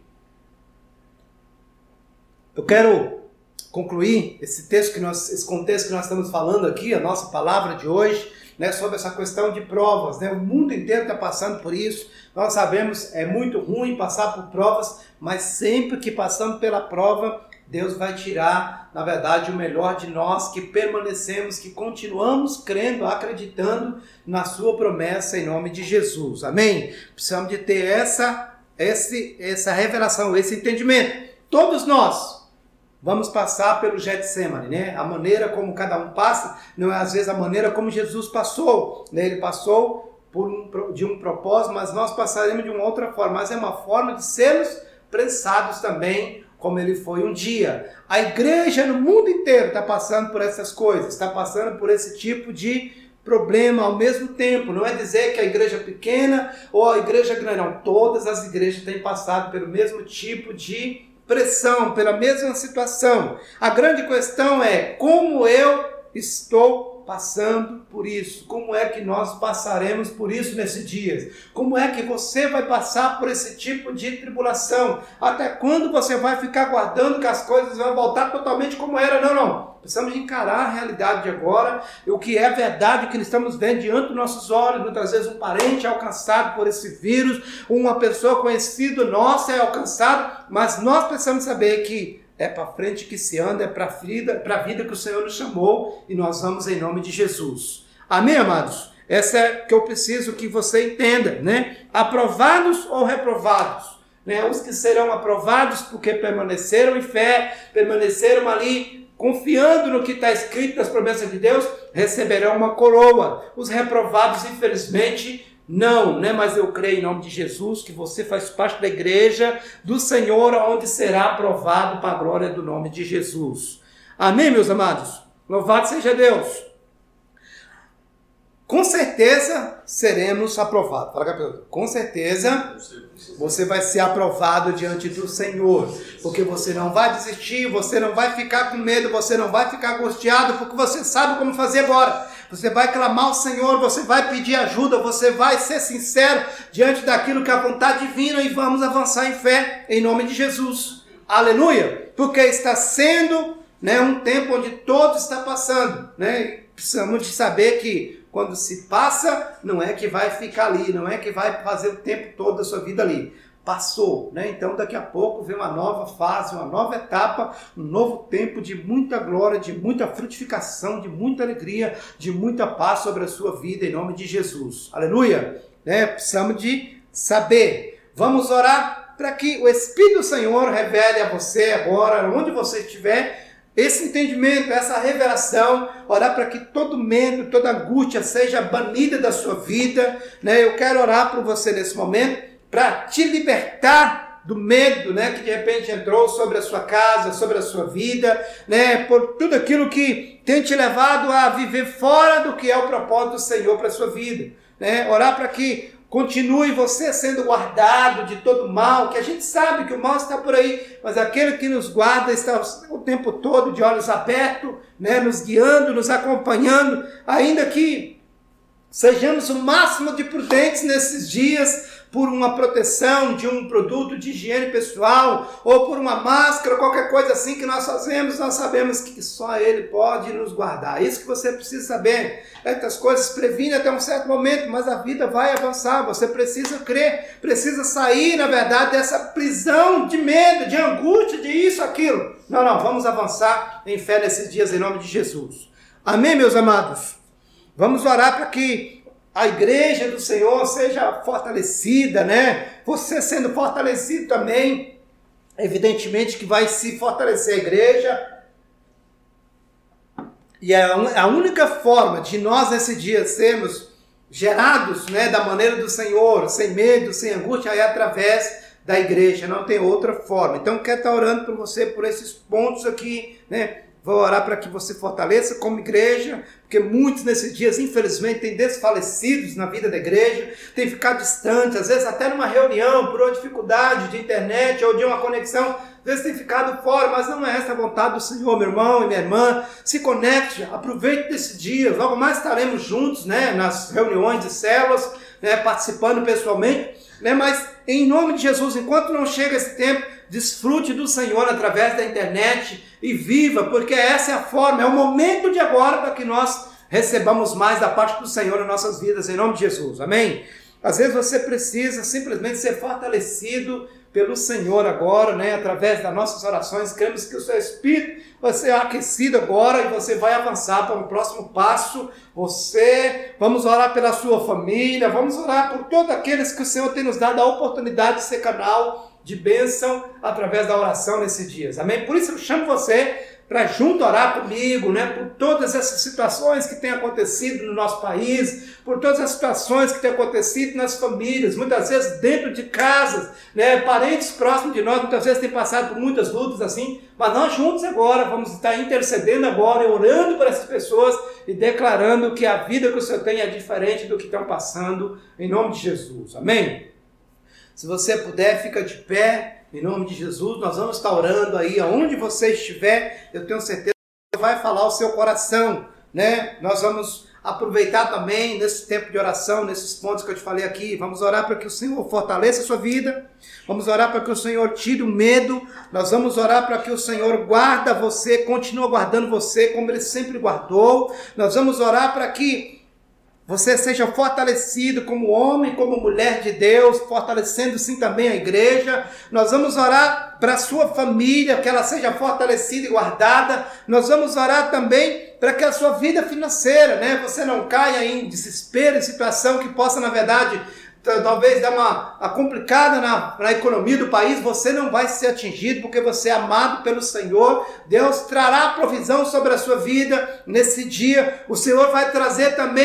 Eu quero concluir esse texto que nós, esse contexto que nós estamos falando aqui, a nossa palavra de hoje, né, sobre essa questão de provas, né? O mundo inteiro está passando por isso. Nós sabemos, é muito ruim passar por provas, mas sempre que passamos pela prova, Deus vai tirar, na verdade, o melhor de nós, que permanecemos, que continuamos crendo, acreditando na sua promessa em nome de Jesus. Amém? Precisamos de ter essa, esse, essa revelação, esse entendimento. Todos nós vamos passar pelo Getsemane, né? A maneira como cada um passa, não é às vezes a maneira como Jesus passou, né? Ele passou por um, de um propósito, mas nós passaremos de uma outra forma, mas é uma forma de sermos prensados também, como ele foi um dia. A igreja no mundo inteiro está passando por essas coisas, está passando por esse tipo de problema ao mesmo tempo. Não é dizer que a igreja é pequena ou a igreja grande, não. Todas as igrejas têm passado pelo mesmo tipo de pressão, pela mesma situação. A grande questão é como eu estou passando por isso, como é que nós passaremos por isso nesses dias, como é que você vai passar por esse tipo de tribulação, até quando você vai ficar aguardando que as coisas vão voltar totalmente como era. Não, não, precisamos encarar a realidade de agora, o que é verdade, o que estamos vendo diante dos nossos olhos. Muitas vezes um parente é alcançado por esse vírus, uma pessoa conhecida nossa é alcançada, mas nós precisamos saber que é para frente que se anda, é para a vida, para a vida que o Senhor nos chamou, e nós vamos em nome de Jesus. Amém, amados? Essa é que eu preciso que você entenda, né? Aprovados ou reprovados? Né? Os que serão aprovados porque permaneceram em fé, permaneceram ali confiando no que está escrito nas promessas de Deus, receberão uma coroa. Os reprovados, infelizmente, não, né? Mas eu creio em nome de Jesus que você faz parte da igreja do Senhor, onde será aprovado para a glória do nome de Jesus. Amém, meus amados? Louvado seja Deus. com certeza seremos aprovados. Fala com a pessoa, com certeza você vai ser aprovado diante do Senhor, porque você não vai desistir, você não vai ficar com medo, você não vai ficar angustiado, porque você sabe como fazer agora. Você vai clamar ao Senhor, você vai pedir ajuda, você vai ser sincero diante daquilo que é a vontade divina e vamos avançar em fé, em nome de Jesus. Aleluia! Porque está sendo, né, um tempo onde todo está passando, né? Precisamos de saber que quando se passa, não é que vai ficar ali, não é que vai fazer o tempo todo da sua vida ali. Passou, né? Então daqui a pouco vem uma nova fase, uma nova etapa, um novo tempo de muita glória, de muita frutificação, de muita alegria, de muita paz sobre a sua vida, em nome de Jesus. Aleluia! Né? Precisamos de saber. Vamos orar para que o Espírito do Senhor revele a você agora, onde você estiver, esse entendimento, essa revelação, orar para que todo medo, toda angústia seja banida da sua vida, né? Eu quero orar por você nesse momento, para te libertar do medo, né? Que de repente entrou sobre a sua casa, sobre a sua vida, né? Por tudo aquilo que tem te levado a viver fora do que é o propósito do Senhor para a sua vida, né? Orar para que continue você sendo guardado de todo mal, que a gente sabe que o mal está por aí, mas aquele que nos guarda está o tempo todo de olhos abertos, né, nos guiando, nos acompanhando, ainda que sejamos o máximo de prudentes nesses dias, por uma proteção de um produto de higiene pessoal, ou por uma máscara, qualquer coisa assim que nós fazemos, nós sabemos que só Ele pode nos guardar. Isso que você precisa saber. Essas coisas previnem até um certo momento, mas a vida vai avançar. Você precisa crer, precisa sair, na verdade, dessa prisão de medo, de angústia, de isso, aquilo. Não, não, vamos avançar em fé nesses dias, em nome de Jesus. Amém, meus amados? Vamos orar para que a igreja do Senhor seja fortalecida, né? Você sendo fortalecido também, evidentemente que vai se fortalecer a igreja. E a única forma de nós nesse dia sermos gerados, né, da maneira do Senhor, sem medo, sem angústia, é através da igreja, não tem outra forma. Então, quero estar orando por você, por esses pontos aqui, né? Vou orar para que você fortaleça como igreja, porque muitos nesses dias, infelizmente, têm desfalecidos na vida da igreja, têm ficado distantes, às vezes até numa reunião, por uma dificuldade de internet ou de uma conexão, às vezes têm ficado fora, mas não é essa a vontade do Senhor, meu irmão e minha irmã. Se conecte, aproveite desse dia, logo mais estaremos juntos, né, nas reuniões de células, né, participando pessoalmente, né, mas em nome de Jesus, enquanto não chega esse tempo, desfrute do Senhor através da internet e viva, porque essa é a forma, é o momento de agora para que nós recebamos mais da parte do Senhor em nossas vidas, em nome de Jesus, amém? Às vezes você precisa simplesmente ser fortalecido pelo Senhor agora, né? Através das nossas orações, cremos que o seu Espírito vai ser aquecido agora e você vai avançar para um próximo passo. Você, vamos orar pela sua família, vamos orar por todos aqueles que o Senhor tem nos dado a oportunidade de ser canal de bênção através da oração nesses dias, amém? Por isso eu chamo você para junto orar comigo, né, por todas essas situações que têm acontecido no nosso país, por todas as situações que têm acontecido nas famílias, muitas vezes dentro de casas, né, parentes próximos de nós, muitas vezes têm passado por muitas lutas assim, mas nós juntos agora vamos estar intercedendo agora, orando para essas pessoas e declarando que a vida que o Senhor tem é diferente do que estão passando, em nome de Jesus, amém? Se você puder, fica de pé. Em nome de Jesus, nós vamos estar orando aí, aonde você estiver, eu tenho certeza que vai falar o seu coração, né? Nós vamos aproveitar também nesse tempo de oração, nesses pontos que eu te falei aqui, vamos orar para que o Senhor fortaleça a sua vida, vamos orar para que o Senhor tire o medo, nós vamos orar para que o Senhor guarda você, continue guardando você como Ele sempre guardou, nós vamos orar para que você seja fortalecido como homem, como mulher de Deus, fortalecendo sim também a igreja. Nós vamos orar para a sua família, que ela seja fortalecida e guardada. Nós vamos orar também para que a sua vida financeira, né, você não caia em desespero, em situação que possa, na verdade, talvez dar uma, uma complicada na, na economia do país. Você não vai ser atingido porque você é amado pelo Senhor. Deus trará provisão sobre a sua vida nesse dia. O Senhor vai trazer também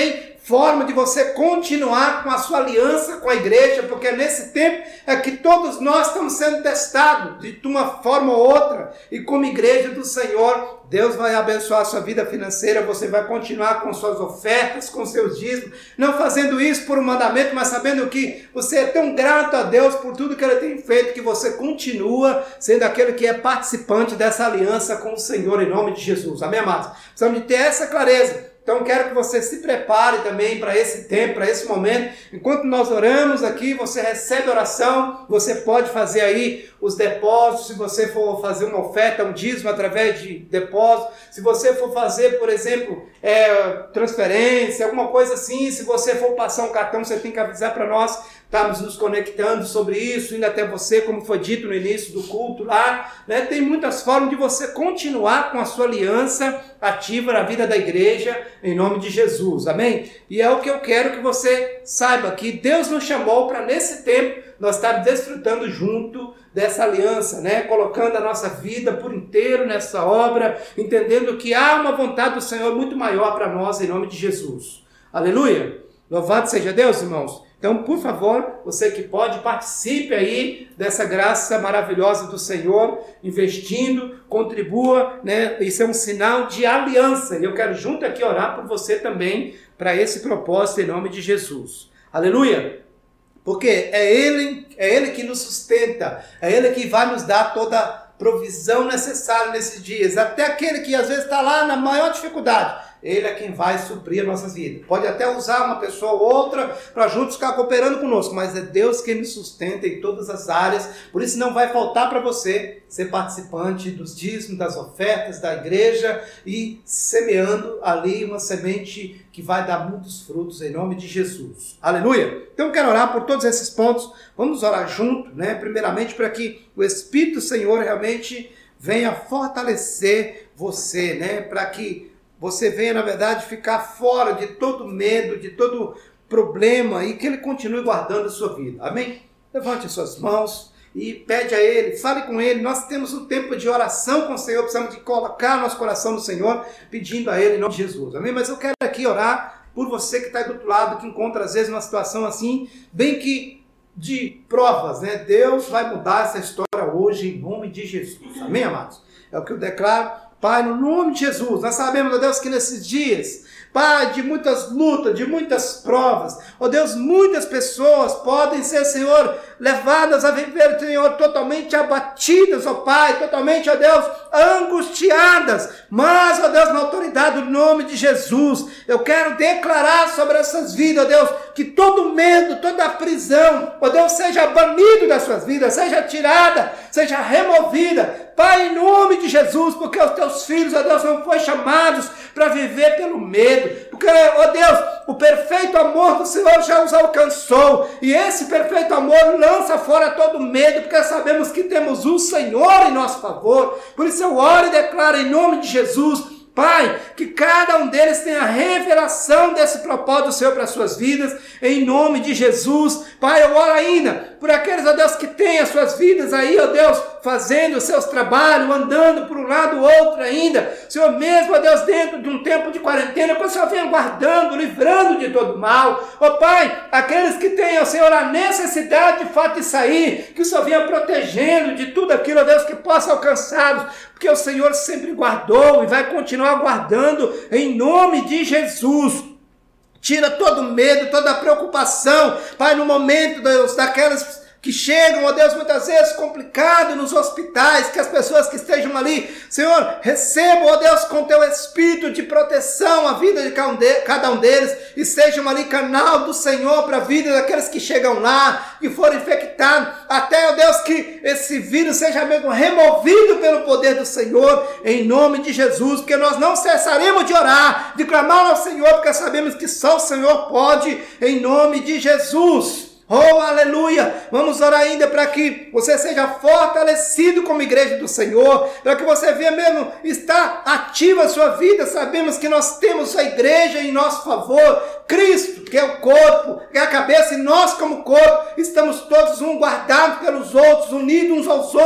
forma de você continuar com a sua aliança com a igreja, porque nesse tempo é que todos nós estamos sendo testados de uma forma ou outra, e como igreja do Senhor, Deus vai abençoar a sua vida financeira, você vai continuar com suas ofertas, com seus dízimos, não fazendo isso por um mandamento, mas sabendo que você é tão grato a Deus por tudo que Ele tem feito, que você continua sendo aquele que é participante dessa aliança com o Senhor, em nome de Jesus. Amém, amados? Precisamos de ter essa clareza. Então quero que você se prepare também para esse tempo, para esse momento. Enquanto nós oramos aqui, você recebe oração, você pode fazer aí os depósitos, se você for fazer uma oferta, um dízimo através de depósito, se você for fazer, por exemplo, é, transferência, alguma coisa assim, se você for passar um cartão, você tem que avisar para nós. Estamos nos conectando sobre isso, indo até você, como foi dito no início do culto lá, né? Tem muitas formas de você continuar com a sua aliança ativa na vida da igreja, em nome de Jesus, amém? E é o que eu quero que você saiba, que Deus nos chamou para nesse tempo, nós estarmos desfrutando junto dessa aliança, né? Colocando a nossa vida por inteiro nessa obra, entendendo que há uma vontade do Senhor muito maior para nós, em nome de Jesus. Aleluia! Louvado seja Deus, irmãos! Então, por favor, você que pode, participe aí dessa graça maravilhosa do Senhor, investindo, contribua, né? Isso é um sinal de aliança. E eu quero junto aqui orar por você também, para esse propósito, em nome de Jesus. Aleluia! Porque é Ele, é Ele que nos sustenta, é Ele que vai nos dar toda a provisão necessária nesses dias. Até aquele que às vezes está lá na maior dificuldade, Ele é quem vai suprir as nossas vidas. Pode até usar uma pessoa ou outra para juntos ficar cooperando conosco, mas é Deus quem nos sustenta em todas as áreas. Por isso não vai faltar para você ser participante dos dízimos, das ofertas da igreja e semeando ali uma semente que vai dar muitos frutos em nome de Jesus. Aleluia! Então eu quero orar por todos esses pontos. Vamos orar junto, né? Primeiramente para que o Espírito do Senhor realmente venha fortalecer você, né? Para que você venha, na verdade, ficar fora de todo medo, de todo problema e que Ele continue guardando a sua vida. Amém? Levante as suas mãos e pede a Ele, fale com Ele. Nós temos um tempo de oração com o Senhor, precisamos de colocar nosso coração no Senhor, pedindo a Ele em nome de Jesus. Amém? Mas eu quero aqui orar por você que está aí do outro lado, que encontra às vezes uma situação assim, bem que de provas, né? Deus vai mudar essa história hoje em nome de Jesus. Amém, amados? É o que eu declaro. Pai, no nome de Jesus, nós sabemos, ó Deus, que nesses dias, Pai, de muitas lutas, de muitas provas, ó Deus, muitas pessoas podem ser, Senhor, levadas a viver, Senhor, totalmente abatidas, ó Pai, totalmente, ó Deus, angustiadas, mas, ó Deus, na autoridade do nome de Jesus, eu quero declarar sobre essas vidas, ó Deus, que todo medo, toda prisão, ó Deus, seja banido das suas vidas, seja tirada, seja removida, Pai, em nome de Jesus, porque os teus filhos, ó Deus, não foram chamados para viver pelo medo, porque, ó Deus, o perfeito amor do Senhor já os alcançou, e esse perfeito amor lança fora todo medo, porque sabemos que temos o Senhor em nosso favor. Por isso eu oro e declaro em nome de Jesus, Pai, que cada um deles tenha a revelação desse propósito do Senhor para as suas vidas, em nome de Jesus. Pai, eu oro ainda por aqueles, ó Deus, que têm as suas vidas aí, ó Deus, fazendo os seus trabalhos, andando por um lado ou outro ainda. Senhor, mesmo, ó Deus, dentro de um tempo de quarentena, que o Senhor venha guardando, livrando de todo mal. Ó Pai, aqueles que têm, ó Senhor, a necessidade de fato de sair, que o Senhor venha protegendo de tudo aquilo, ó Deus, que possa alcançá-los, porque o Senhor sempre guardou e vai continuar guardando em nome de Jesus. Tira todo medo, toda preocupação, Pai, no momento, Deus, daquelas que chegam, ó Deus, muitas vezes complicado nos hospitais, que as pessoas que estejam ali, Senhor, recebam, ó Deus, com teu espírito de proteção a vida de cada um deles, e sejam ali canal do Senhor para a vida daqueles que chegam lá, que foram infectados, até, ó Deus, que esse vírus seja mesmo removido pelo poder do Senhor, em nome de Jesus, porque nós não cessaremos de orar, de clamar ao Senhor, porque sabemos que só o Senhor pode, em nome de Jesus. Oh, aleluia! Vamos orar ainda para que você seja fortalecido como igreja do Senhor, para que você venha mesmo estar ativa a sua vida. Sabemos que nós temos a igreja em nosso favor, Cristo, que é o corpo, que é a cabeça, e nós como corpo, estamos todos um guardados pelos outros, unidos uns aos outros,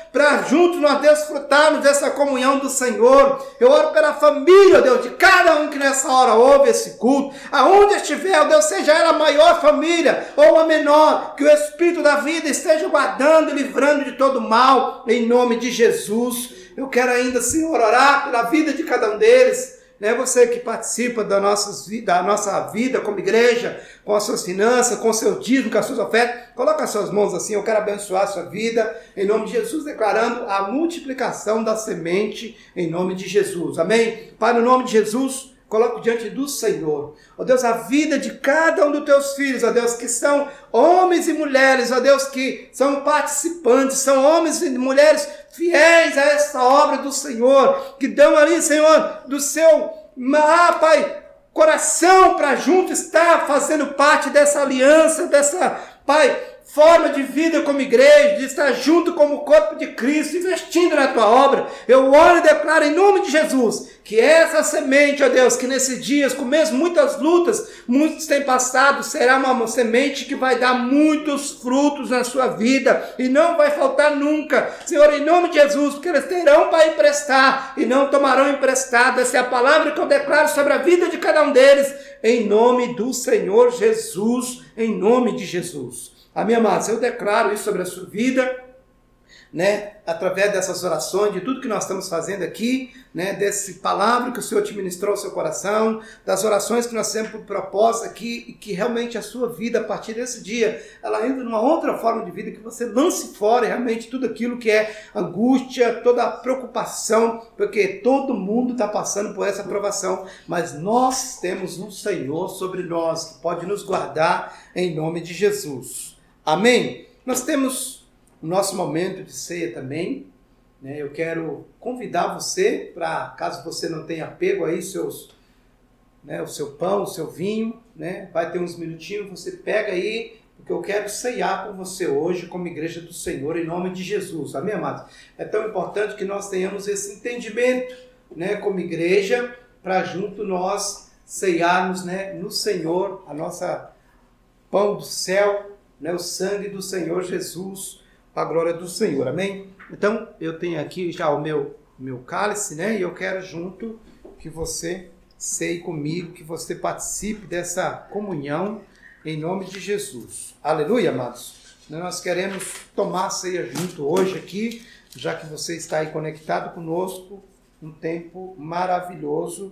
para juntos nós desfrutarmos dessa comunhão do Senhor. Eu oro pela família, ó Deus, de cada um que nessa hora ouve esse culto, aonde estiver, ó Deus, seja ela a maior família ou a menor, que o Espírito da vida esteja guardando e livrando de todo mal, em nome de Jesus. Eu quero ainda, Senhor, orar pela vida de cada um deles, né? Você que participa da, nossas, da nossa vida como igreja, com as suas finanças, com o seu dízimo, com as suas ofertas, coloca as suas mãos assim, eu quero abençoar a sua vida, em nome de Jesus, declarando a multiplicação da semente, em nome de Jesus, amém? Pai, no nome de Jesus, coloco diante do Senhor, ó Deus, a vida de cada um dos teus filhos, ó Deus, que são homens e mulheres, ó Deus, que são participantes, são homens e mulheres fiéis a essa obra do Senhor, que dão ali, Senhor, do seu, ah, Pai, coração para junto estar fazendo parte dessa aliança, dessa, Pai, forma de vida como igreja, de estar junto como corpo de Cristo, investindo na tua obra. Eu oro e declaro em nome de Jesus, que essa semente, ó Deus, que nesses dias, com mesmo muitas lutas, muitos têm passado, será uma semente que vai dar muitos frutos na sua vida, e não vai faltar nunca, Senhor, em nome de Jesus, porque eles terão para emprestar, e não tomarão emprestado. Essa é a palavra que eu declaro sobre a vida de cada um deles, em nome do Senhor Jesus, em nome de Jesus. Amém, amados? Eu declaro isso sobre a sua vida, né, através dessas orações, de tudo que nós estamos fazendo aqui, né, desse palavra que o Senhor te ministrou ao seu coração, das orações que nós temos por propósito aqui, e que realmente a sua vida, a partir desse dia, ela entra numa outra forma de vida, que você lance fora realmente tudo aquilo que é angústia, toda a preocupação, porque todo mundo está passando por essa provação, mas nós temos um Senhor sobre nós, que pode nos guardar em nome de Jesus. Amém? Nós temos o nosso momento de ceia também, né? Eu quero convidar você para, caso você não tenha apego aí, seus, né, o seu pão, o seu vinho, né? Vai ter uns minutinhos, você pega aí, porque eu quero ceiar com você hoje como igreja do Senhor, em nome de Jesus. Amém, amados? É tão importante que nós tenhamos esse entendimento, né, como igreja, para junto nós ceiarmos, né, no Senhor, a nossa pão do céu, né, o sangue do Senhor Jesus, para a glória do Senhor, amém? Então, eu tenho aqui já o meu, meu cálice, né, e eu quero junto que você ceie comigo, que você participe dessa comunhão, em nome de Jesus. Aleluia, amados? Nós queremos tomar a ceia junto hoje aqui, já que você está aí conectado conosco, um tempo maravilhoso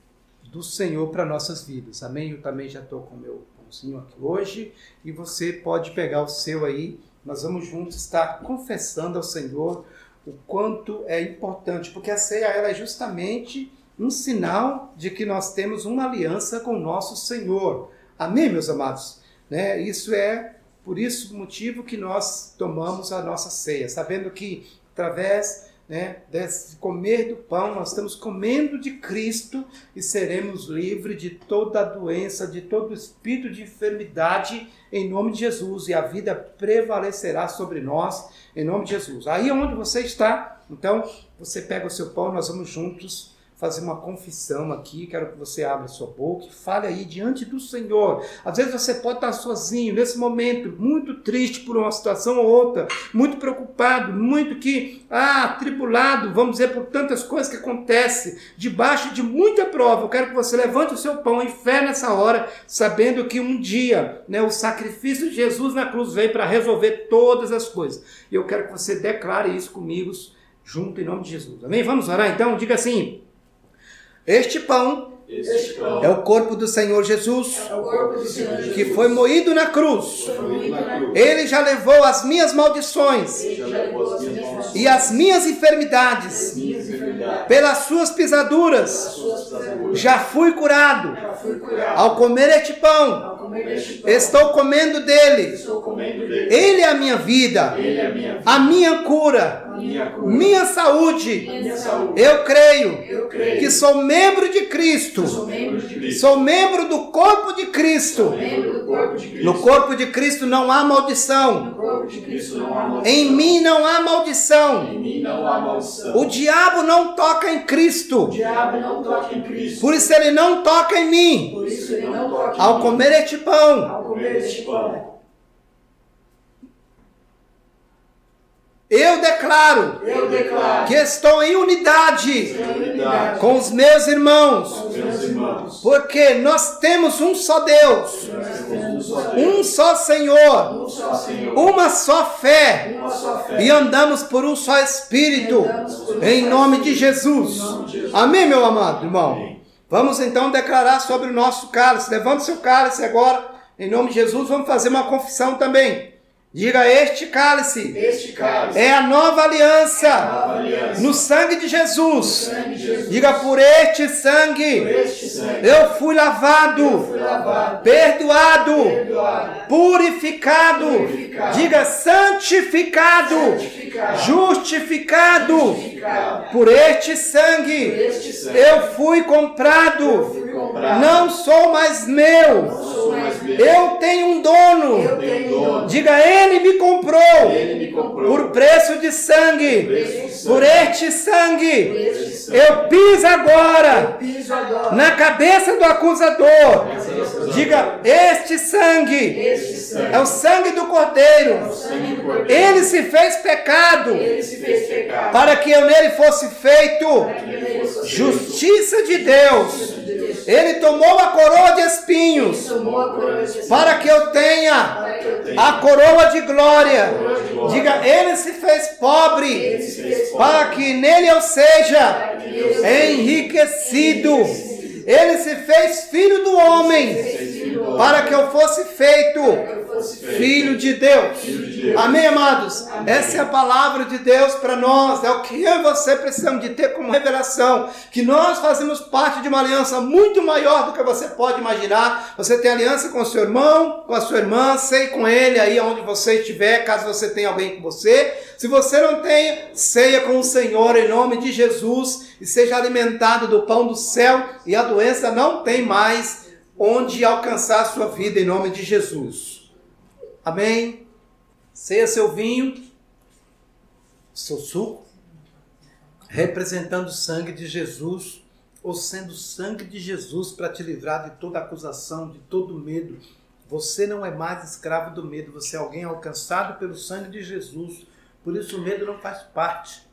do Senhor para nossas vidas, amém? Eu também já estou com o meu aqui hoje, e você pode pegar o seu aí. Nós vamos juntos estar confessando ao Senhor o quanto é importante, porque a ceia ela é justamente um sinal de que nós temos uma aliança com o nosso Senhor. Amém, meus amados? Né? Isso é por isso o motivo que nós tomamos a nossa ceia, sabendo que através, né, desse comer do pão, nós estamos comendo de Cristo e seremos livres de toda a doença, de todo espírito de enfermidade, em nome de Jesus, e a vida prevalecerá sobre nós, em nome de Jesus. Aí onde você está, então, você pega o seu pão, nós vamos juntos fazer uma confissão aqui. Quero que você abra a sua boca e fale aí diante do Senhor. Às vezes você pode estar sozinho nesse momento, muito triste por uma situação ou outra, muito preocupado, muito que, ah, atribulado, vamos dizer, por tantas coisas que acontecem, debaixo de muita prova. Eu quero que você levante o seu pão em fé nessa hora, sabendo que um dia, né, o sacrifício de Jesus na cruz veio para resolver todas as coisas. E eu quero que você declare isso comigo, junto, em nome de Jesus. Amém? Vamos orar então? Diga assim: Este pão, este pão é o corpo do Senhor Jesus, é o corpo do Senhor Jesus, que foi moído na cruz. Moído na cruz. Ele já levou as minhas maldições, Ele já levou as minhas maldições e as minhas enfermidades. As minhas enfermidades. Pelas suas pisaduras, suas pisaduras já, fui curado. já fui curado. Ao comer este pão, comer este pão estou, comendo dele. estou comendo dele. Ele é a minha vida, Ele é a minha, vida. A minha cura. Minha, cura, minha, saúde. minha saúde, eu creio, eu creio que sou membro de Cristo, sou membro, de Cristo. Sou membro do corpo de Cristo. Do corpo de Cristo. No corpo de Cristo não há maldição, no corpo de Cristo não há maldição. Em mim não há maldição, em mim não há maldição. O diabo não toca em Cristo, o diabo não toca em Cristo. Por isso ele não toca em mim. Por isso ele não toca em Ao mim. comer este pão, Ao comer este pão Eu declaro, Eu declaro que estou em unidade, em unidade com os meus irmãos, com os meus irmãos. porque nós temos um só Deus, Nós temos um só Deus, um só Senhor, um só Senhor, uma só fé, uma só fé. e andamos por um só Espírito, Andamos por um em só nome de Espírito, Jesus. em nome de Jesus. Amém, meu amado irmão? Amém. Vamos então declarar sobre o nosso cálice. Levante seu cálice agora, em nome de Jesus. Vamos fazer uma confissão também. Diga: este cálice Este cálice é a nova aliança, nova aliança, no sangue de Jesus. sangue de Jesus. Diga: por este Por sangue este sangue eu fui lavado, eu fui lavado, perdoado, perdoado, purificado. Purificado. Diga: santificado, santificado, justificado. justificado. Por este sangue Por este sangue eu fui comprado. eu fui comprado. Não sou mais Não meu. sou mais meu. Eu tenho um dono. Eu tenho um dono. Diga: ele me comprou Ele me comprou por preço de sangue. preço de sangue. Por este sangue este sangue. eu piso agora Piso agora na cabeça do acusador. Diga: este sangue este sangue é o sangue do Cordeiro. sangue do Cordeiro. Ele se fez pecado Ele se fez pecado para que eu nele fosse feito que ele fosse justiça de Deus. Ele tomou a coroa de espinhos tomou a coroa de para que eu tenha para que eu tenha a coroa de glória. coroa de glória. Diga: ele se fez Ele pobre se fez pobre para que nele eu seja para que eu seja enriquecido. Ele se fez filho do homem filho do homem, para que eu fosse feito para que eu fosse feito filho de Deus. filho de Deus. Amém, amados? Essa é a palavra de Deus para nós. É o que eu e você precisamos de ter como revelação. Que nós fazemos parte de uma aliança muito maior do que você pode imaginar. Você tem aliança com o seu irmão, com a sua irmã, sei com ele aí onde você estiver, caso você tenha alguém com você. Se você não tem, ceia com o Senhor em nome de Jesus e seja alimentado do pão do céu, e a doença não tem mais onde alcançar a sua vida em nome de Jesus. Amém? Ceia seu vinho, seu suco, representando o sangue de Jesus, ou sendo o sangue de Jesus para te livrar de toda acusação, de todo medo. Você não é mais escravo do medo, você é alguém alcançado pelo sangue de Jesus. Por isso o medo não faz parte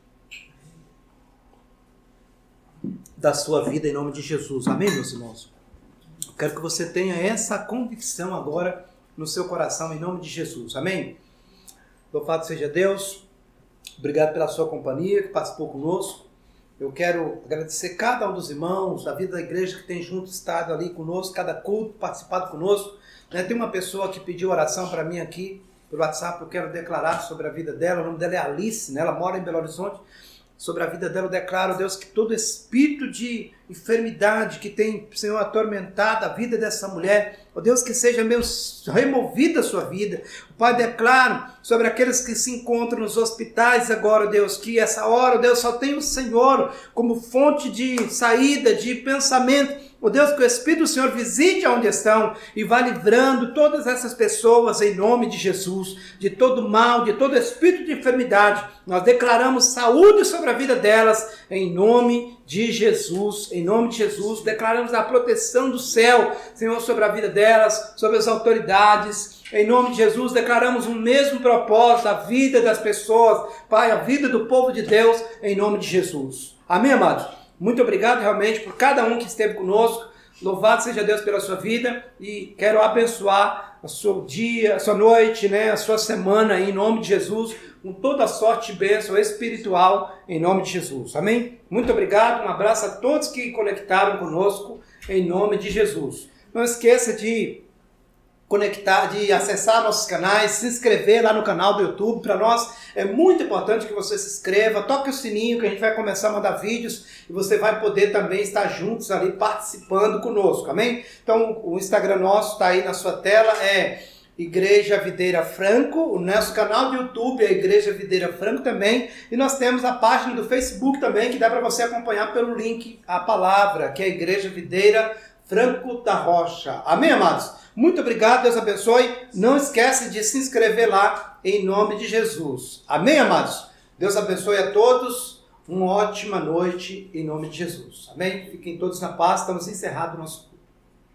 da sua vida em nome de Jesus. Amém, meus irmãos? Eu quero que você tenha essa convicção agora no seu coração em nome de Jesus. Amém? Louvado seja Deus. Obrigado pela sua companhia que participou conosco. Eu quero agradecer cada um dos irmãos da vida da igreja que tem junto estado ali conosco, cada culto participado conosco. Né? Tem uma pessoa que pediu oração para mim aqui pelo WhatsApp, eu quero declarar sobre a vida dela. O nome dela é Alice, né? Ela mora em Belo Horizonte. Sobre a vida dela eu declaro, Deus, que todo espírito de enfermidade que tem, Senhor, atormentado a vida dessa mulher, ó Deus, que seja mesmo removida a sua vida. Pai, declaro sobre aqueles que se encontram nos hospitais agora, Deus, que essa hora, Deus, só tem o Senhor como fonte de saída, de pensamento. Ó Deus, que o Espírito do Senhor visite onde estão e vá livrando todas essas pessoas em nome de Jesus, de todo mal, de todo espírito de enfermidade. Nós declaramos saúde sobre a vida delas em nome de Jesus. Em nome de Jesus, declaramos a proteção do céu, Senhor, sobre a vida delas, sobre as autoridades. Em nome de Jesus, declaramos o mesmo propósito, a vida das pessoas, Pai, a vida do povo de Deus, em nome de Jesus. Amém, amados? Muito obrigado realmente por cada um que esteve conosco. Louvado seja Deus pela sua vida e quero abençoar o seu dia, a sua noite, né, a sua semana em nome de Jesus, com toda a sorte e bênção espiritual em nome de Jesus. Amém? Muito obrigado, um abraço a todos que conectaram conosco em nome de Jesus. Não esqueça de conectar, de acessar nossos canais, se inscrever lá no canal do YouTube. Para nós é muito importante que você se inscreva, toque o sininho que a gente vai começar a mandar vídeos e você vai poder também estar juntos ali participando conosco, amém? Então o Instagram nosso está aí na sua tela, é Igreja Videira Franco, o nosso canal do YouTube é Igreja Videira Franco também, e nós temos a página do Facebook também que dá para você acompanhar pelo link, a palavra, que é Igreja Videira Franco da Rocha. Amém, amados? Muito obrigado, Deus abençoe. Não esquece de se inscrever lá em nome de Jesus. Amém, amados? Deus abençoe a todos. Uma ótima noite em nome de Jesus. Amém? Fiquem todos na paz. Estamos encerrados o nosso